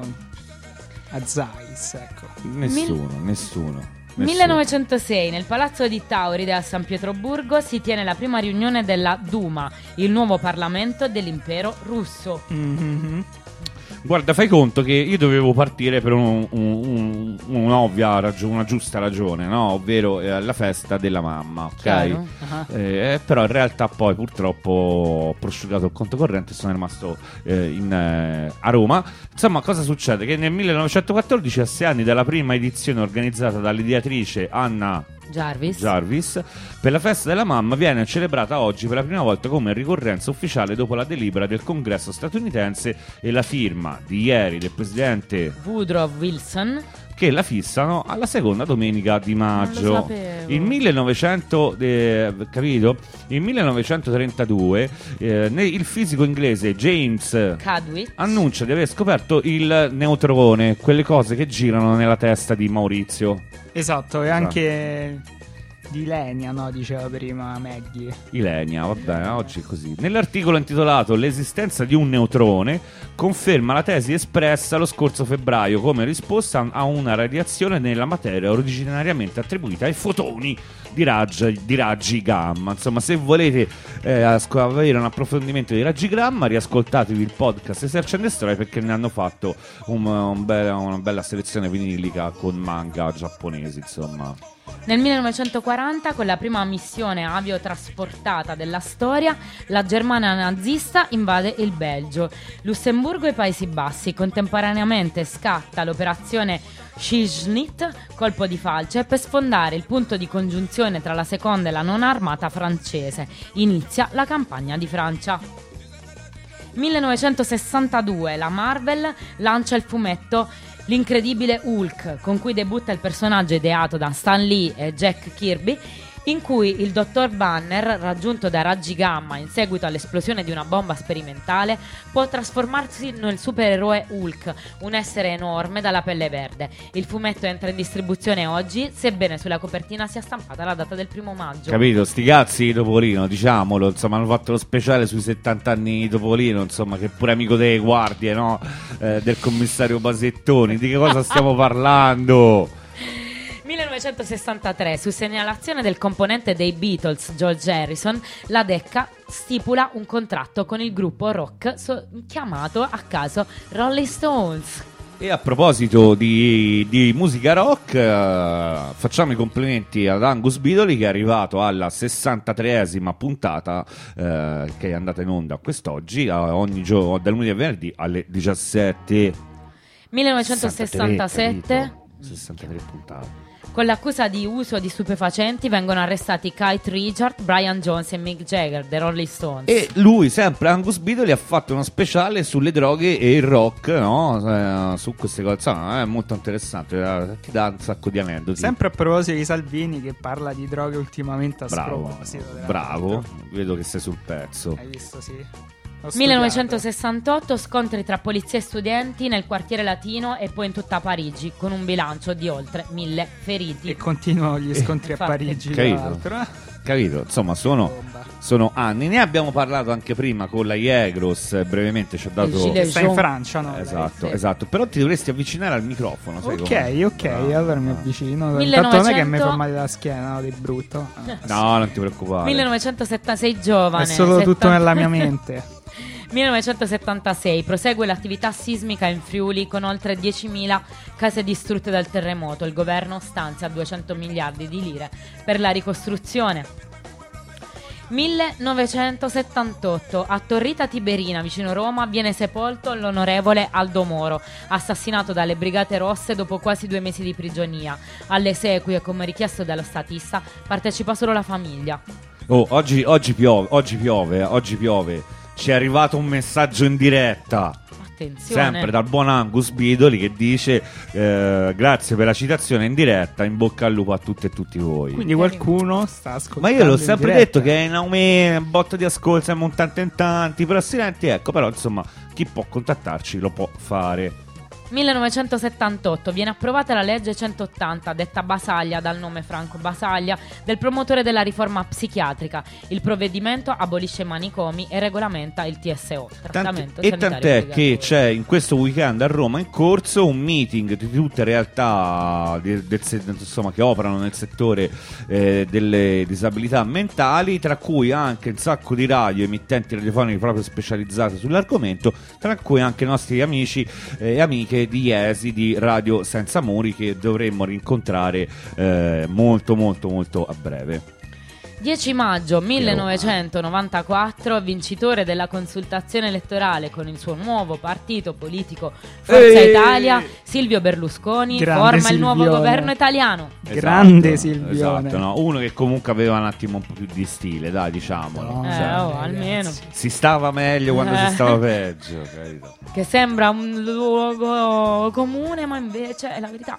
a Zeiss, ecco. Nessuno, Mil- nessuno. Nessuno. millenovecentosei, nel palazzo di Tauride a San Pietroburgo si tiene la prima riunione della Duma, il nuovo parlamento dell'impero russo. Mm-hmm. Guarda, fai conto che io dovevo partire per un, un, un, un'ovvia ragione, una giusta ragione, no? Ovvero eh, la festa della mamma, ok? Chiaro. Uh-huh. Eh, però in realtà poi purtroppo ho prosciugato il conto corrente e sono rimasto eh, in, eh, a Roma. Insomma, cosa succede? Che nel millenovecentoquattordici, a sei anni dalla prima edizione organizzata dall'ideatrice Anna Jarvis. Jarvis, per la festa della mamma viene celebrata oggi per la prima volta come ricorrenza ufficiale dopo la delibera del Congresso statunitense e la firma di ieri del presidente Woodrow Wilson, che la fissano alla seconda domenica di maggio. Non lo sapevo. Il millenovecento, eh, capito? Il millenovecentotrentadue eh, il fisico inglese James Chadwick annuncia di aver scoperto il neutrone, quelle cose che girano nella testa di Maurizio. Esatto, e anche di Lenia, no? Diceva prima Maggie. Ilenia, va bene, oggi è così. Nell'articolo intitolato "L'esistenza di un neutrone" conferma la tesi espressa lo scorso febbraio come risposta a una radiazione nella materia originariamente attribuita ai fotoni di raggi, di raggi gamma. Insomma, se volete eh, asco- avere un approfondimento di raggi gamma, riascoltatevi il podcast Search and Destroy, perché ne hanno fatto un, un be- una bella selezione vinilica con manga giapponesi, insomma. Nel millenovecentoquaranta, con la prima missione aviotrasportata della storia, la Germania nazista invade il Belgio, Lussemburgo e i Paesi Bassi. Contemporaneamente scatta l'operazione Schießschnitt, colpo di falce, per sfondare il punto di congiunzione tra la seconda e la nona armata francese. Inizia la campagna di Francia. millenovecentosessantadue, la Marvel lancia il fumetto L'incredibile Hulk, con cui debutta il personaggio ideato da Stan Lee e Jack Kirby, in cui il dottor Banner, raggiunto da raggi gamma in seguito all'esplosione di una bomba sperimentale, può trasformarsi nel supereroe Hulk, un essere enorme dalla pelle verde. Il fumetto entra in distribuzione oggi, sebbene sulla copertina sia stampata la data del primo maggio. Capito, sti cazzi di Topolino, diciamolo, insomma, hanno fatto lo speciale sui settanta anni di Topolino, insomma, che è pure amico delle guardie, no? Eh, del commissario Basettoni, di che cosa stiamo parlando? millenovecentosessantatré, su segnalazione del componente dei Beatles George Harrison, la Decca stipula un contratto con il gruppo rock so- chiamato a caso Rolling Stones. E a proposito di, di musica rock, eh, facciamo i complimenti ad Angus Bidoli, che è arrivato alla sessantatreesima puntata, eh, che è andata in onda quest'oggi, eh, ogni giorno, dal lunedì a venerdì alle diciassette. millenovecentosessantasette, sessantatré puntate. con l'accusa di uso di stupefacenti vengono arrestati Keith Richards, Brian Jones e Mick Jagger dei Rolling Stones. E lui, sempre Angus Bidoli, ha fatto uno speciale sulle droghe e il rock, no? Eh, su queste cose, insomma, è molto interessante, eh, ti dà un sacco di aneddoti. Sempre a proposito di Salvini, che parla di droghe ultimamente a Bravo, sproposito della bravo, vita. vedo che sei sul pezzo. Hai visto, sì. Ho millenovecentosessantotto, scontri tra polizia e studenti nel quartiere latino e poi in tutta Parigi, con un bilancio di oltre mille feriti. E continuano gli scontri a infatti. Parigi, tra Capito? l'altro. eh. Capito? Insomma, sono, Bomba. sono anni. Ne abbiamo parlato anche prima con la Iegros, eh, brevemente ci ha dato... gilet Sta in Francia, no? Esatto, Sì. esatto. Però ti dovresti avvicinare al microfono, sai Ok, com'è? ok, Ah, allora mi ah. avvicino. millenovecento Intanto non è che mi fa male la schiena, no, di brutto. Eh. No, non ti preoccupare. millenovecentosettantasei, giovane. È solo tutto settanta nella mia mente. millenovecentosettantasei, prosegue l'attività sismica in Friuli con oltre diecimila case distrutte dal terremoto. Il governo stanzia duecento miliardi di lire per la ricostruzione. millenovecentosettantotto, a Torrita Tiberina, vicino Roma, viene sepolto l'onorevole Aldo Moro, assassinato dalle Brigate Rosse dopo quasi due mesi di prigionia. Alle esequie, come richiesto dallo statista, partecipa solo la famiglia. Oh, oggi, oggi piove, oggi piove, oggi piove. Ci è arrivato un messaggio in diretta. Attenzione. Sempre dal buon Angus Bidoli che dice eh, grazie per la citazione in diretta, in bocca al lupo a tutte e tutti voi. Quindi qualcuno sta ascoltando. Ma io l'ho in sempre diretta. detto che è in aumento, un botto di ascolti, siamo un tanto in tanti, però silenti, ecco, però insomma chi può contattarci lo può fare. millenovecentosettantotto viene approvata la legge centottanta, detta Basaglia dal nome Franco Basaglia, del promotore della riforma psichiatrica. Il provvedimento abolisce i manicomi e regolamenta il T S O, trattamento Tant- e sanitario tant'è obbligatorio. che c'è in questo weekend a Roma in corso un meeting di tutte le realtà di- del se- insomma, che operano nel settore eh, delle disabilità mentali, tra cui anche un sacco di radio, emittenti radiofoniche proprio specializzate sull'argomento, tra cui anche i nostri amici e amiche di Iesi di Radio Senza Muri, che dovremmo rincontrare eh, molto molto molto a breve. dieci maggio millenovecentonovantaquattro, vincitore della consultazione elettorale con il suo nuovo partito politico Forza Ehi! Italia, Silvio Berlusconi Grande forma il nuovo Silvione. governo italiano. Grande Silvione. Esatto, no? Uno che comunque aveva un attimo un po' più di stile, dai, diciamolo. No, Eh, Cioè, oh, almeno. si stava meglio quando Eh. si stava peggio, capito? Che sembra un luogo comune, ma invece è la verità.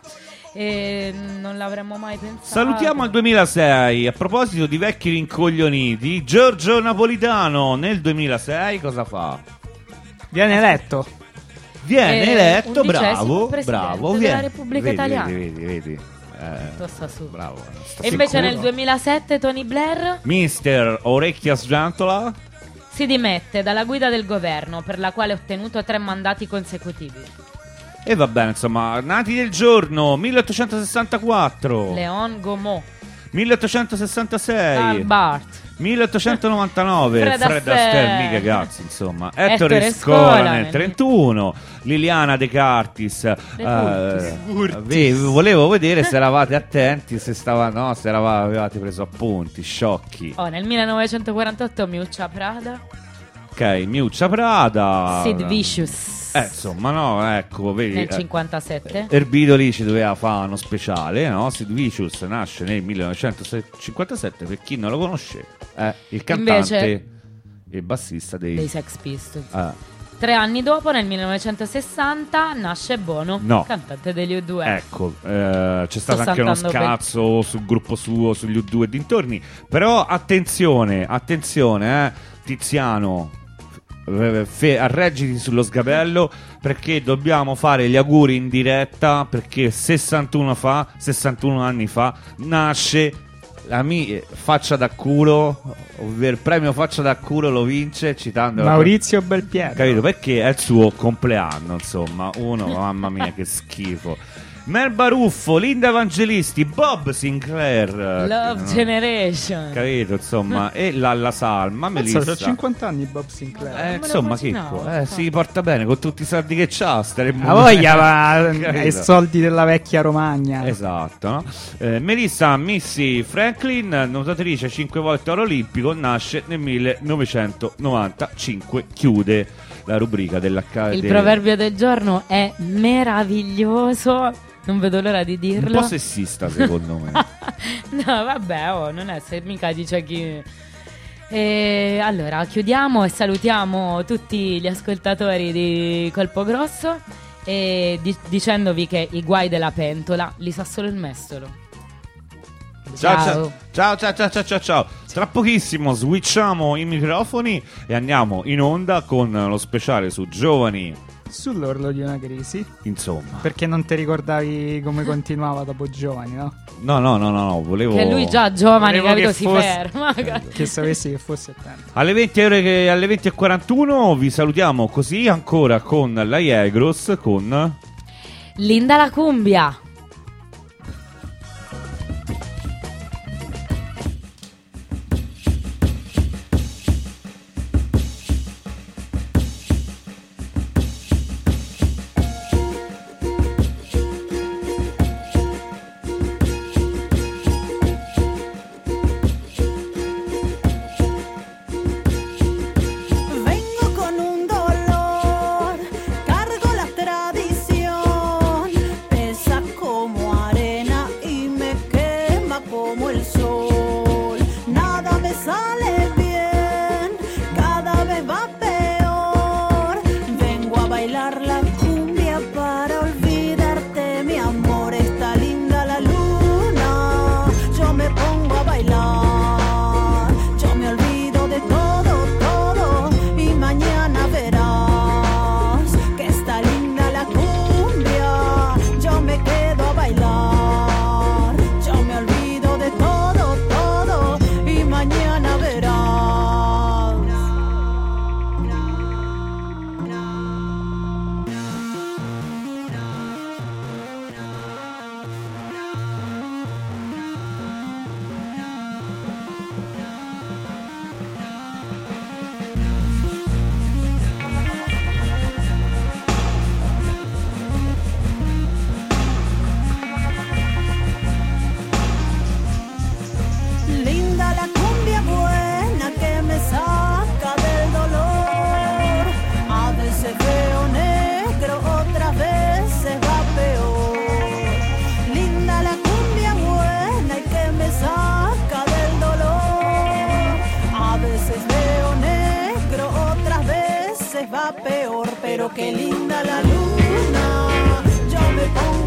E non l'avremmo mai pensato. Salutiamo al duemilasei. A proposito di vecchi rincoglioniti, Giorgio Napolitano nel duemilasei cosa fa? Viene eletto. Viene Eh, eletto, undicesimo bravo, presidente bravo, della viene. Repubblica Vedi, Italiana. Vedi, vedi, vedi. Eh, Tutto sta su. bravo. sta E invece sicuro. nel duemilasette Tony Blair Mister Orecchia Sgiantola. si dimette dalla guida del governo, per la quale ha ottenuto tre mandati consecutivi. E va bene, insomma, nati del giorno milleottocentosessantaquattro, Leon Gaumont, milleottocentosessantasei, Karl Barth, milleottocentonovantanove, Fred Fred Astaire. Astaire, mica cazzo, insomma. Ettore Ettore Scola Scola nel nel- trentuno, Liliana De Curtis. eh, Curtis. vi- volevo vedere se eravate attenti, se stava, no, se eravate, avevate preso appunti, sciocchi. oh, nel millenovecentoquarantotto Miuccia Prada, Ok, Miuccia Prada. Sid Vicious Eh, insomma, no, ecco, vedi. nel eh, cinquantasette. Erbidoli ci doveva fare uno speciale, no? Sid Vicious nasce nel millenovecentocinquantasette, per chi non lo conosce, è il cantante Invece- e bassista dei... dei Sex Pistols. Ah, Tre anni dopo, nel millenovecentosessanta, nasce Bono, No. cantante degli U due. ecco, eh, c'è stato Sto anche uno saltando per- scazzo sul gruppo suo, sugli U due e dintorni, però attenzione, attenzione, eh, Tiziano, eh, fe- arreggiti sullo sgabello, perché dobbiamo fare gli auguri in diretta, perché sessantuno fa, sessantuno anni fa, nasce la mia faccia da culo, ovvero il premio faccia da culo lo vince citando la- Maurizio Belpietro. capito? Perché è il suo compleanno, insomma. Uno, mamma mia, che schifo. Mel Baruffo, Linda Evangelisti, Bob Sinclair, Love no? Generation. Capito, insomma, e Lalla Salma, Mazza, Melissa. c'ha cinquanta anni Bob Sinclair. Eh, Non me lo insomma, immaginavo, Chicco, eh, infatti. si porta bene con tutti i soldi che c'ha. Staremmo La voglia va Capito? ai soldi della vecchia Romagna. Esatto, no? Eh, Melissa Missy Franklin, nuotatrice cinque volte oro olimpico, nasce nel millenovecentonovantacinque. Chiude la rubrica dell'Accademia. Il proverbio del giorno è meraviglioso. Non vedo l'ora di Un dirlo. po' sessista, secondo me. No, vabbè, oh, non è se mica dice chi. E allora chiudiamo e salutiamo tutti gli ascoltatori di Colpo Grosso e di- dicendovi che i guai della pentola li sa solo il mestolo. Ciao ciao ciao ciao ciao ciao ciao ciao. Tra pochissimo switchiamo i microfoni e andiamo in onda con lo speciale su giovani. Sull'orlo di una crisi. Insomma. Perché non ti ricordavi come continuava dopo Giovani, no? No, no, no, no, no, volevo Che lui già giovane, Volevo capito, che si fosse- ferma. Che sapessi che fosse attento. alle venti ore che- alle venti e quarantuno vi salutiamo così ancora con la Iegros con Linda la cumbia. pero qué linda la luna. Yo me pongo